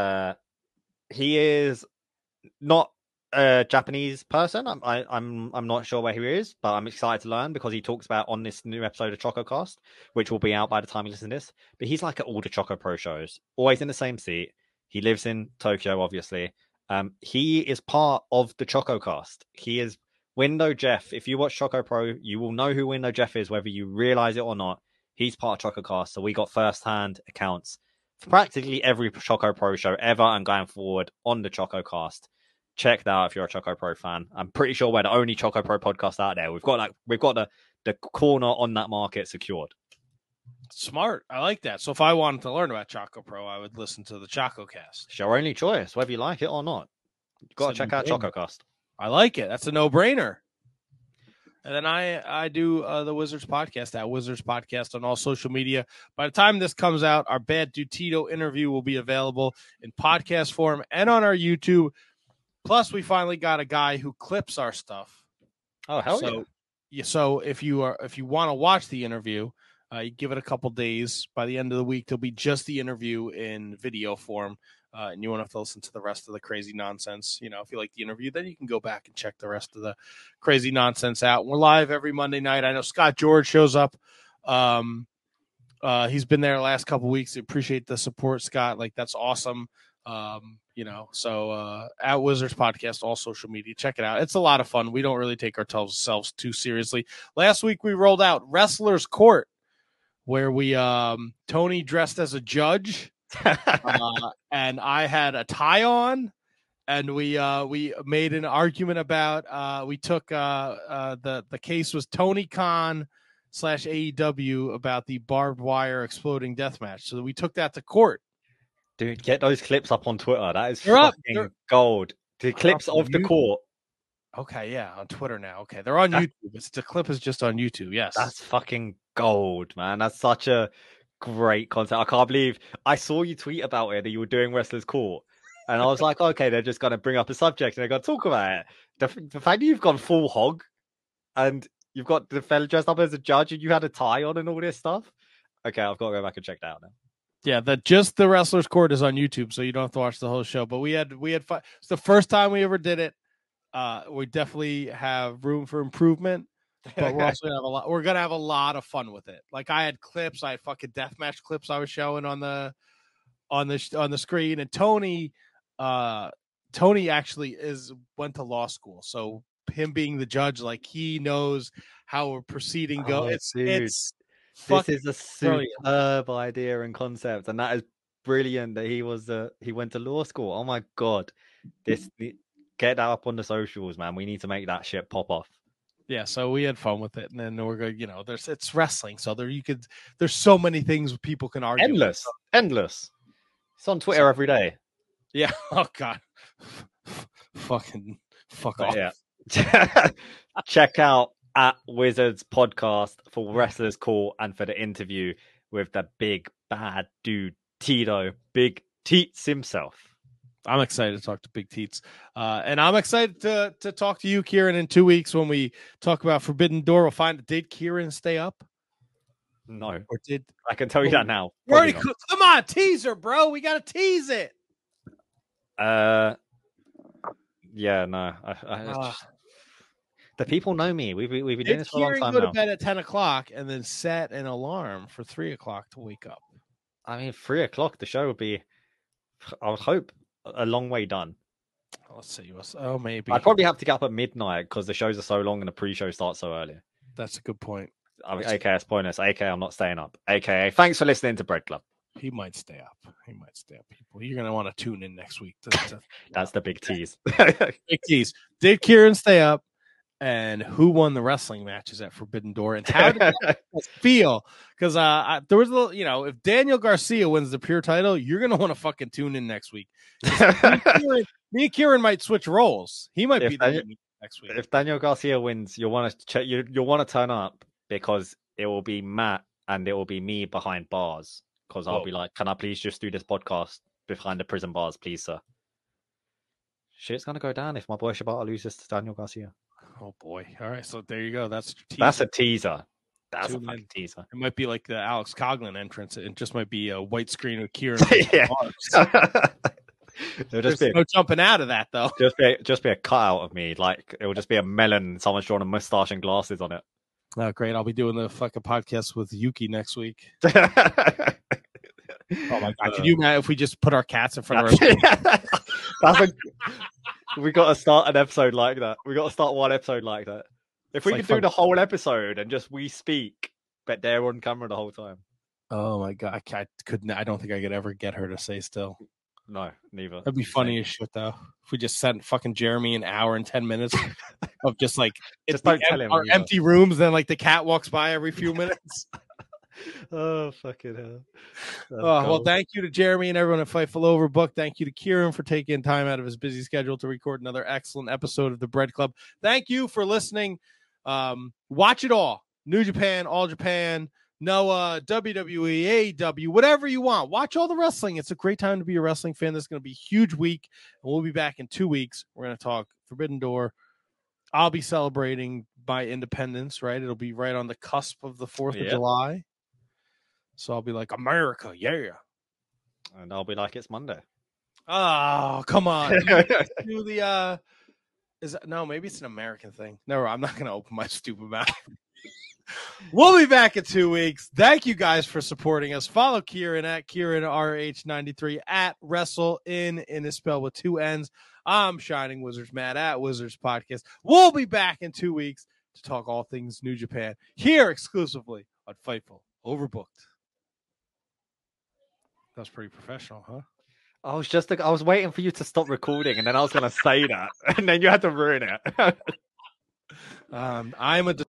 He is not a Japanese person. I'm not sure where he is, but I'm excited to learn, because he talks about on this new episode of Choco Cast, which will be out by the time you listen to this. But he's like at all the Choco Pro shows, always in the same seat. He lives in Tokyo, obviously. He is part of the Choco Cast. He is Window Jeff. If you watch Choco Pro, you will know who Window Jeff is, whether you realize it or not. He's part of Choco Cast, so we got first-hand accounts for practically every Choco Pro show ever and going forward on the Choco Cast. Check that out if you're a Choco Pro fan. I'm pretty sure we're the only Choco Pro podcast out there. We've got the corner on that market secured. Smart. I like that. So if I wanted to learn about Choco Pro, I would listen to the Choco Cast. It's your only choice, whether you like it or not. You've got to check out Choco Cast. I like it. That's a no-brainer. And then I do the Wizards Podcast, at Wizards Podcast on all social media. By the time this comes out, our Bad Dude Tito interview will be available in podcast form and on our YouTube. Plus, we finally got a guy who clips our stuff. Oh, hell yeah. So if you want to watch the interview, you give it a couple days. By the end of the week, there'll be just the interview in video form. And you won't have to listen to the rest of the crazy nonsense. If you like the interview, then you can go back and check the rest of the crazy nonsense out. We're live every Monday night. I know Scott George shows up. He's been there the last couple weeks. I appreciate the support, Scott. That's awesome. So at Wizards Podcast, all social media, check it out. It's a lot of fun. We don't really take ourselves too seriously. Last week we rolled out Wrestler's Court, where we Tony dressed as a judge, and I had a tie on, and we made an argument about we took the case was Tony Khan / AEW about the barbed wire exploding death match. So we took that to court. Dude, get those clips up on Twitter. That is They're fucking gold. The clips of the court. Okay, yeah, on Twitter now. Okay, they're on YouTube. The clip is just on YouTube. Yes, that's fucking gold, man. That's such a great concept. I can't believe I saw you tweet about it that you were doing Wrestlers Court, and I was like, okay, they're just gonna bring up a subject and they're gonna talk about it. The fact that you've gone full hog and you've got the fella dressed up as a judge and you had a tie on and all this stuff. Okay, I've got to go back and check that out now. Yeah, just the Wrestlers Court is on YouTube, so you don't have to watch the whole show. But we had fun. It's the first time we ever did it. We definitely have room for improvement, but we're also gonna have a lot of fun with it. Like I had clips, I had fucking deathmatch clips I was showing on the screen, and Tony actually went to law school, so him being the judge, like he knows how a proceeding goes. This is a superb idea and concept, and that is brilliant that he went to law school. Oh my god, get that up on the socials, man. We need to make that shit pop off. Yeah, so we had fun with it, and then we're going. It's wrestling, so there's so many things people can argue. Endless. It's on Twitter every day. Yeah. Oh god. Fucking fuck off. Yeah. Check out @Wizards Podcast for Wrestlers Court and for the interview with the big bad dude Tito, Big Teats himself. I'm excited to talk to Big Teats. And I'm excited to talk to you, Kieran, in 2 weeks when we talk about Forbidden Door. Did Kieran stay up? No. Or did I can tell you that now. Come on, teaser, bro. We got to tease it. Yeah, no. The people know me. We've been doing this for a long time now. Did Kieran go to bed at 10 o'clock and then set an alarm for 3 o'clock to wake up? I mean, 3 o'clock, the show would be, I would hope, a long way done. Let's see. Oh, maybe. I'd probably have to get up at midnight because the shows are so long and the pre-show starts so early. That's a good point. I mean, AKA, it's pointless. AKA, I'm not staying up. AKA, thanks for listening to Bread Club. He might stay up. People. You're going to want to tune in next week. That's the big tease. Big tease. Did Kieran stay up? And who won the wrestling matches at Forbidden Door? And how did that feel? Because there was a little, if Daniel Garcia wins the pure title, you're going to want to fucking tune in next week. Me and Kieran might switch roles. He might be the next week. If Daniel Garcia wins, you'll want to check. You'll want to turn up because it will be Matt and it will be me behind bars. Because I'll be like, can I please just do this podcast behind the prison bars, please, sir? Shit's gonna go down if my boy Shibata loses to Daniel Garcia. Oh boy! All right, so there you go. That's a teaser. That's a fucking teaser. It might be like the Alex Coughlin entrance. It just might be a white screen with Kieran. There's no jumping out of that though. Just be a cutout of me. Like it will just be a melon. Someone's drawn a mustache and glasses on it. Oh, great! I'll be doing the fucking podcast with Yuki next week. Oh my god! Can you imagine if we just put our cats in front of our? We got to start an episode like that. We got to start one episode like that. If we could do the whole episode and just we speak, but they're on camera the whole time. Oh my god! I couldn't. I don't think I could ever get her to say still. No, neither. That'd be funny as shit though. If we just sent fucking Jeremy an hour and 10 minutes of just like just don't tell him our empty rooms, then like the cat walks by every few minutes. Oh fucking hell! Well, thank you to Jeremy and everyone at Fightful Overbooked. Thank you to Kieran for taking time out of his busy schedule to record another excellent episode of the Bread Club. Thank you for listening. Watch it all: New Japan, All Japan, Noah, WWE, AEW, whatever you want. Watch all the wrestling. It's a great time to be a wrestling fan. This is going to be a huge week, and we'll be back in 2 weeks. We're going to talk Forbidden Door. I'll be celebrating my independence. Right, it'll be right on the cusp of the 4th of July. So I'll be like, America, yeah. And I'll be like, it's Monday. Oh, come on. Do the maybe it's an American thing. No, I'm not gonna open my stupid mouth. We'll be back in 2 weeks. Thank you guys for supporting us. Follow Kieran at KieranRH93 at Wrestle in is spelled with 2 N's. I'm Shining Wizards Matt at Wizards Podcast. We'll be back in 2 weeks to talk all things New Japan here exclusively on Fightful. Overbooked. That was pretty professional, huh? I was waiting for you to stop recording, and then I was going to say that, and then you had to ruin it. I'm a